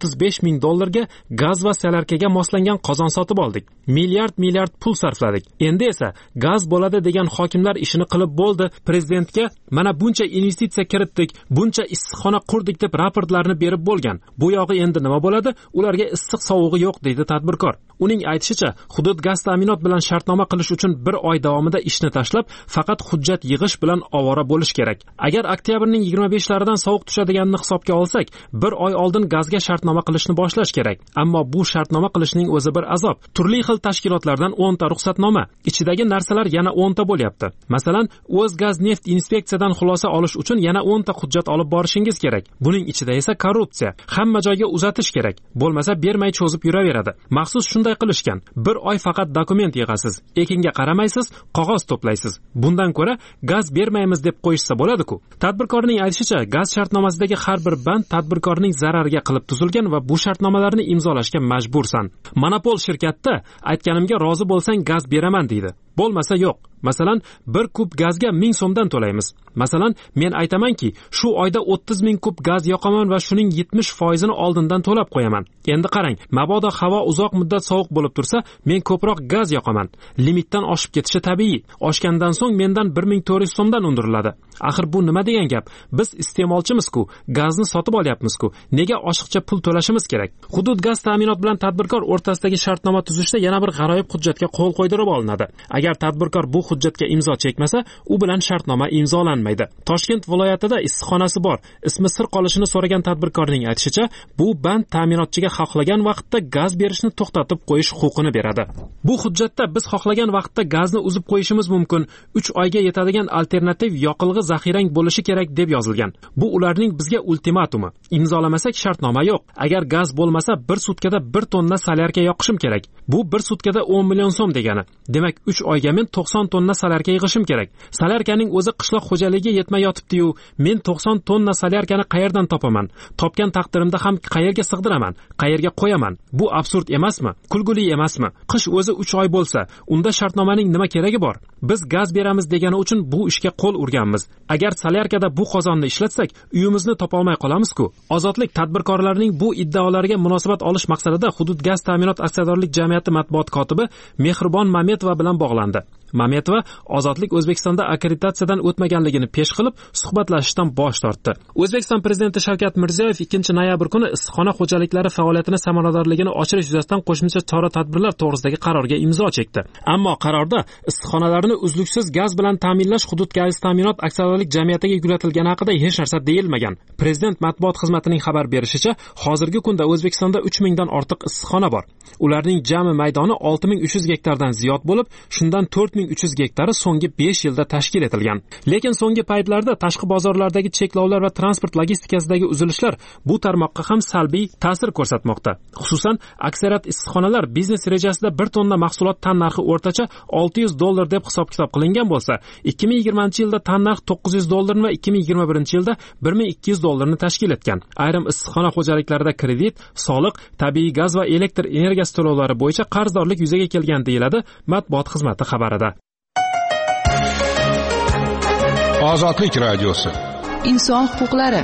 $35,000 gaz va salarkaga moslangan qozon sotib oldik. Milliard pul sarfladik. Endi esa gaz bo'ladi degan hokimlar ishini qilib bo'ldi. Prezidentga mana buncha investitsiya kiritdik, buncha issiqxona qurdik deb raportlarni berib bo'lgan. Bu yog'i endi nima bo'ladi? Ularga issiq sovug'i yo'q, deydi tadbirkor. Uning aytishicha, hudud gaz ta'minot bilan shartnoma qilish uchun 1 oy davomida ishni tashlab, faqat hujjat yig'ish bilan ovora bo'lish kerak. Agar oktyabrning 25laridan sovuq tushadiganini hisobga olsak, 1 oy oldin gazga shartnoma qilishni boshlash kerak. Ammo bu shartnoma qilishning o'zi bir azob. Turli xil tashkilotlardan 10 ta ruxsatnoma, ichidagi narsalar yana 10 ta bo'lyapti. Masalan, O'zgaz neft inspeksiyadan xulosa olish uchun yana 10 ta hujjat olib borishingiz kerak. Buning ichida esa korrupsiya, hamma joyga uzatish kerak. Bo'lmasa bermay cho'zib yuraveradi. Maxsus shunday qilishgan. 1 oy faqat dokument yig'asiz, ekinga qaramaysiz, qog'oz to'playsiz. Bundan ko'ra gaz bermaymiz deb qo'yishsa bo'ladi-ku. Tadbirkorning aytishicha, gaz shartnomasidagi har bir band tadbirkorning zarariga qilib tuzilgan va bu shartnomalarni imzolashga majbursan. Monopol shirkatda aytganimga rozi bo'lsang gaz beraman deydi. Bo'lmasa yo'q. Masalan, 1 kub gazga 1000 so'mdan to'laymiz. Masalan, men aytamanki, shu oyda 30,000 kub gaz yoqaman va shuning 70%ni oldindan to'lab qo'yaman. Endi qarang, mabodo havo uzoq muddat sovuq bo'lib tursa, men ko'proq gaz yoqaman. Limitdan oshib ketishi tabiiy. Oshgandan so'ng mendan 1400 so'mdan undiriladi. Axir bu nima degan gap? Biz iste'molchimiz-ku, gazni sotib olyapmiz-ku. Nega oshiqcha pul to'lashimiz kerak? Hudud gaz ta'minot bilan tadbirkor o'rtasidagi shartnoma tuzishda yana bir g'aroyib hujjatga qo'l qo'ydirib olinadi. Agar tadbirkor bu hujjatga imzo chekmasa, u bilan shartnoma imzolanmaydi. Toshkent viloyatida issiqxonasi bor. Ismi sir qolishini so'ragan tadbirkorning aytishicha, bu band ta'minotchiga xohlagan vaqtda gaz berishni to'xtatib qo'yish huquqini beradi. Bu hujjatda biz xohlagan vaqtda gazni uzib qo'yishimiz mumkin. 3 oyga yetadigan alternativ yoqilg'i zaxirang bo'lishi kerak deb yozilgan. Bu ularning bizga ultimatumi. Imzolamasak shartnoma yo'q. Agar gaz bo'lmasa 1 sutkada 1 tonna solyarka yoqishim kerak. Bu 1 sutkada 10 million so'm degani. Demak 3 oyga men 90 tonna tonna solyarka yig'ishim kerak. Solyarkaning o'zi qishloq xo'jaligiga yetmay yotibdi-yu, men 90 tonna solyarkani qayerdan topaman? Topgan taqdirimda ham qayerga sig'diraman? Qayerga qo'yaman? Bu absurd emasmi? Kulguli emasmi? Qish o'zi 3 oy bo'lsa, unda shartnomaning nima keragi bor? Biz gaz beramiz degani uchun bu ishga qo'l urganmiz. Agar solyarkada bu qozonni ishlatsak, uyimizni topa olmay qolamiz-ku. Ozodlik tadbirkorlarining bu iddaolariga munosabat olish maqsadida Hudud gaz ta'minot aksiyadorlik jamiyati matbuot kotibi Mehribon Mametova bilan bog'landi. Mametova Ozodlik O'zbekistonda akkreditatsiyadan o'tmaganligini pesh qilib, suhbatlashishdan bosh tortdi. O'zbekiston prezidenti Shavkat Mirziyoyev 2-noyabr kuni issiqxona xo'jaliklari faoliyatini samaradorligini oshirish yuzasidan qo'shimcha chora-tadbirlar to'g'risidagi qarorga imzo chekdi. Ammo qarorda issiqxonalarni uzluksiz gaz bilan ta'minlash Hudud gaz ta'minot aksiyadorlik jamiyatiga yuklatilgani haqida hech narsa deyilmagan. Prezident matbuot xizmatining xabar berishicha, hozirgi kunda O'zbekistonda 3000 dan ortiq issiqxona bor. Ularning jami maydoni 6300 gektardan ziyod bo'lib, shundan 4300 gektari so'nggi 5 yilda tashkil etilgan. Lekin so'nggi paytlarda tashqi bozorlardagi cheklovlar va transport logistikasidagi uzilishlar bu tarmoqqa ham salbiy ta'sir ko'rsatmoqda. Xususan, aksariyat issiqxonalar biznes rejasida 1 tonna mahsulot tan narxi o'rtacha $600 deb hisob-kitob qilingan bo'lsa, 2020-yilda tan narx $900 va 2021-yilda $1200 tashkil etgan. Ayrim issiqxona xo'jaliklarida kredit, soliq, tabiiy gaz va elektr energiyasi to'lovlari bo'yicha qarzdorlik yuzaga kelgan deyiladi matbuot xizmati xabarida. Ozodlik radiosi. Inson huquqlari.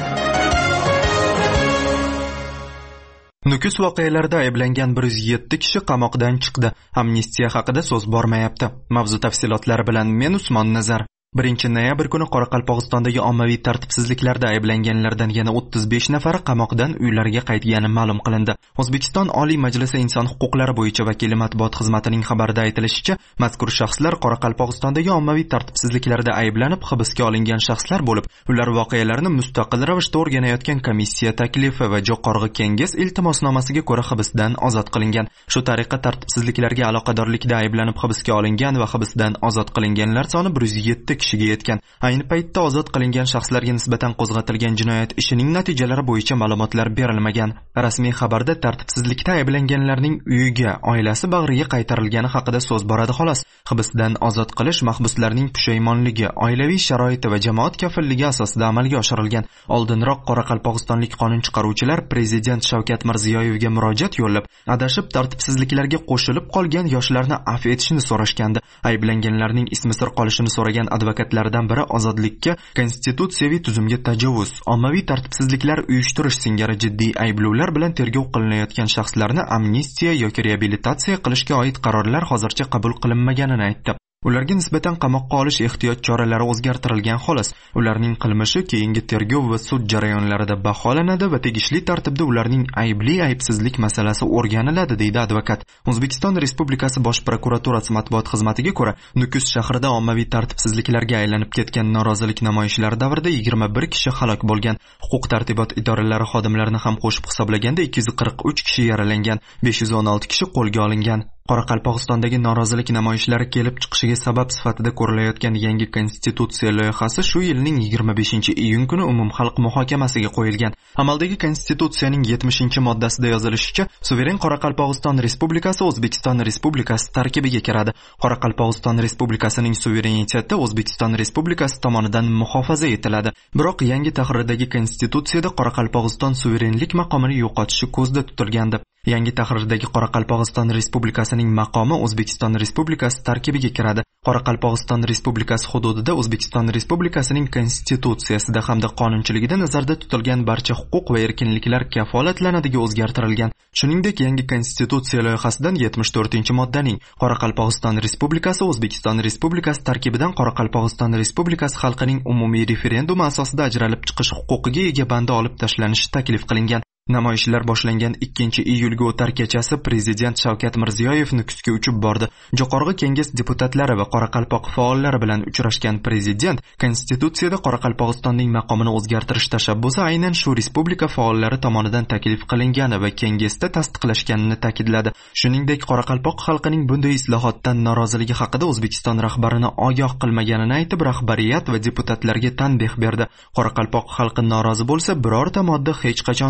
Nukus voqealarida ayblangan 107 kishi qamoqdan chiqdi. Amnistiya haqida so'z bormayapti. Mavzu tafsilotlari bilan men Usmon Nazar. 1-noyabr kuni Qoraqalpog'istondagi ommaviy tartibsizliklarda ayblanganlardan yana 35 nafari qamoqdan uylariga qaytgani ma'lum qilindi. O'zbekiston Oliy Majlisi Inson huquqlari bo'yicha vakili matbuot xizmatining xabarida aytilishicha, mazkur shaxslar Qoraqalpog'istondagi ommaviy tartibsizliklarda ayblanib hibsga olingan shaxslar bo'lib, ular voqealarni mustaqil ravishda o'rganayotgan komissiya taklifi va Jo'qorg'i Kenges iltimosnomasiga ko'ra hibsdan ozod qilingan. Shu tariqa tartibsizliklarga aloqadorlikda ayblanib hibsga olingan va hibsdan ozod qilinganlar soni 107 kishiga yetgan. Ayni paytda ozod qilingan shaxslarga nisbatan qo'zg'atilgan jinoyat ishining natijalari bo'yicha ma'lumotlar berilmagan. Rasmiy xabarda tartibsizlikda ayblanganlarning uyiga, oilasi bag'riga qaytarilgani haqida so'z boradi xolos. Hibsdan ozod qilish mahbuslarning pushaymonligi, oilaviy sharoiti va jamoat kafilligi asosida amalga oshirilgan. Oldinroq Qoraqalpog'istonlik qonun chiqaruvchilar prezident Shavkat Mirziyoyevga murojaat yo'llab, adashib tartibsizliklarga qo'shilib qolgan yoshlarni afv etishni so'rashgandi. Ayblanganlarning ismi sir qolishini so'ragan advokatlardan biri ozodlikka, konstitutsiyaviy tuzumga tajovuz, ommaviy tartibsizliklar uyushtirish singari jiddiy ayblovlar bilan tergov qilinayotgan shaxslarni amnistiya yoki reabilitatsiya qilishga oid qarorlar hozircha qabul qilinmaganini aytdi. Ularga nisbatan qamoqqa olish ehtiyot choralari o'zgartirilgan xolos. Ularning qilmishi keyingi tergov va sud jarayonlarida baholanadi va tegishli tartibda ularning aybli-aybsizlik masalasi o'rganiladi, deydi advokat. O'zbekiston Respublikasi Bosh prokuraturasi matbuot xizmatiga ko'ra, Nukus shahrida ommaviy tartibsizliklarga aylanib ketgan norozilik namoyishlari davrida 21 kishi halok bo'lgan. Huquq-tartibot idoralari xodimlarini ham qo'shib hisoblaganda 243 kishi yaralangan, 516 kishi qo'lga olingan. Qoraqalpog'istondagi norozilik namoyishlari kelib chiqishiga sabab sifatida ko'rilayotgan yangi konstitutsiya loyihasi shu yilning 25-iyun kuni umumxalq muhokamasiga qo'yilgan. Amaldagi konstitutsiyaning 70-moddasida yozilishicha, suveren Qoraqalpog'iston Respublikasi O'zbekiston Respublikasi tarkibiga kiradi. Qoraqalpog'iston Respublikasining suvereniteti O'zbekiston Respublikasi tomonidan muhofaza etiladi. Biroq yangi tahrirdagi konstitutsiyada Qoraqalpog'iston suverenlik maqomini yo'qotishi ko'zda tutilgandi. Yangi tahrirdagi Qoraqalpog'iston Respublikasining maqomi O'zbekiston Respublikasi tarkibiga kiradi. Qoraqalpog'iston Respublikasi hududida O'zbekiston Respublikasining konstitutsiyasida hamda qonunchiligida nazarda tutilgan barcha huquq va erkinliklar kafolatlanadiga o'zgartirilgan. Shuningdek, yangi konstitutsiya loyihasidan 74-moddaning Qoraqalpog'iston Respublikasi O'zbekiston Respublikasi tarkibidan Qoraqalpog'iston Respublikasi xalqining umumiy referendumi asosida ajralib chiqish huquqiga ega bandi olib tashlanishi taklif qilingan. Namoyishlar boshlangan 2-iyulga o'tar kechasi prezident Shavkat Mirziyoyev Nukusga uchib bordi. Jo'qorg'i Kenges deputatlari va Qoraqalpoq faollari bilan uchrashgan prezident konstitutsiyada Qoraqalpog'istonning maqomini o'zgartirish tashabbusi aynan shu respublika faollari tomonidan taklif qilingani va Kengesda tasdiqlashganini ta'kidladi. Shuningdek, Qoraqalpoq xalqining bunday islohotdan noroziligi haqida O'zbekiston rahbarini ogoh qilmaganini aytib, rahbariyat va deputatlarga tanbeh berdi. Qoraqalpoq xalqi norozi bo'lsa, birorta modda hech qachon o'zgarmaydi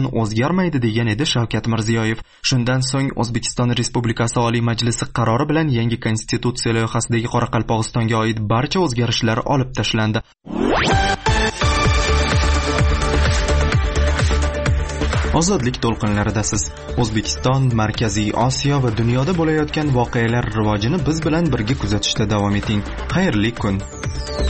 o'zgarmaydi degan edi Shavkat Mirziyoyev. Shundan so'ng O'zbekiston Respublikasi Oliy Majlisi qarori bilan yangi konstitutsiya loyihasidagi Qoraqalpog'istonga oid barcha o'zgarishlar olib tashlandi. Ozodlik to'lqinlaridasiz. O'zbekiston, Markaziy Osiyo va dunyoda bo'layotgan voqealar rivojini biz bilan birga kuzatishda davom eting. Xayrli kun.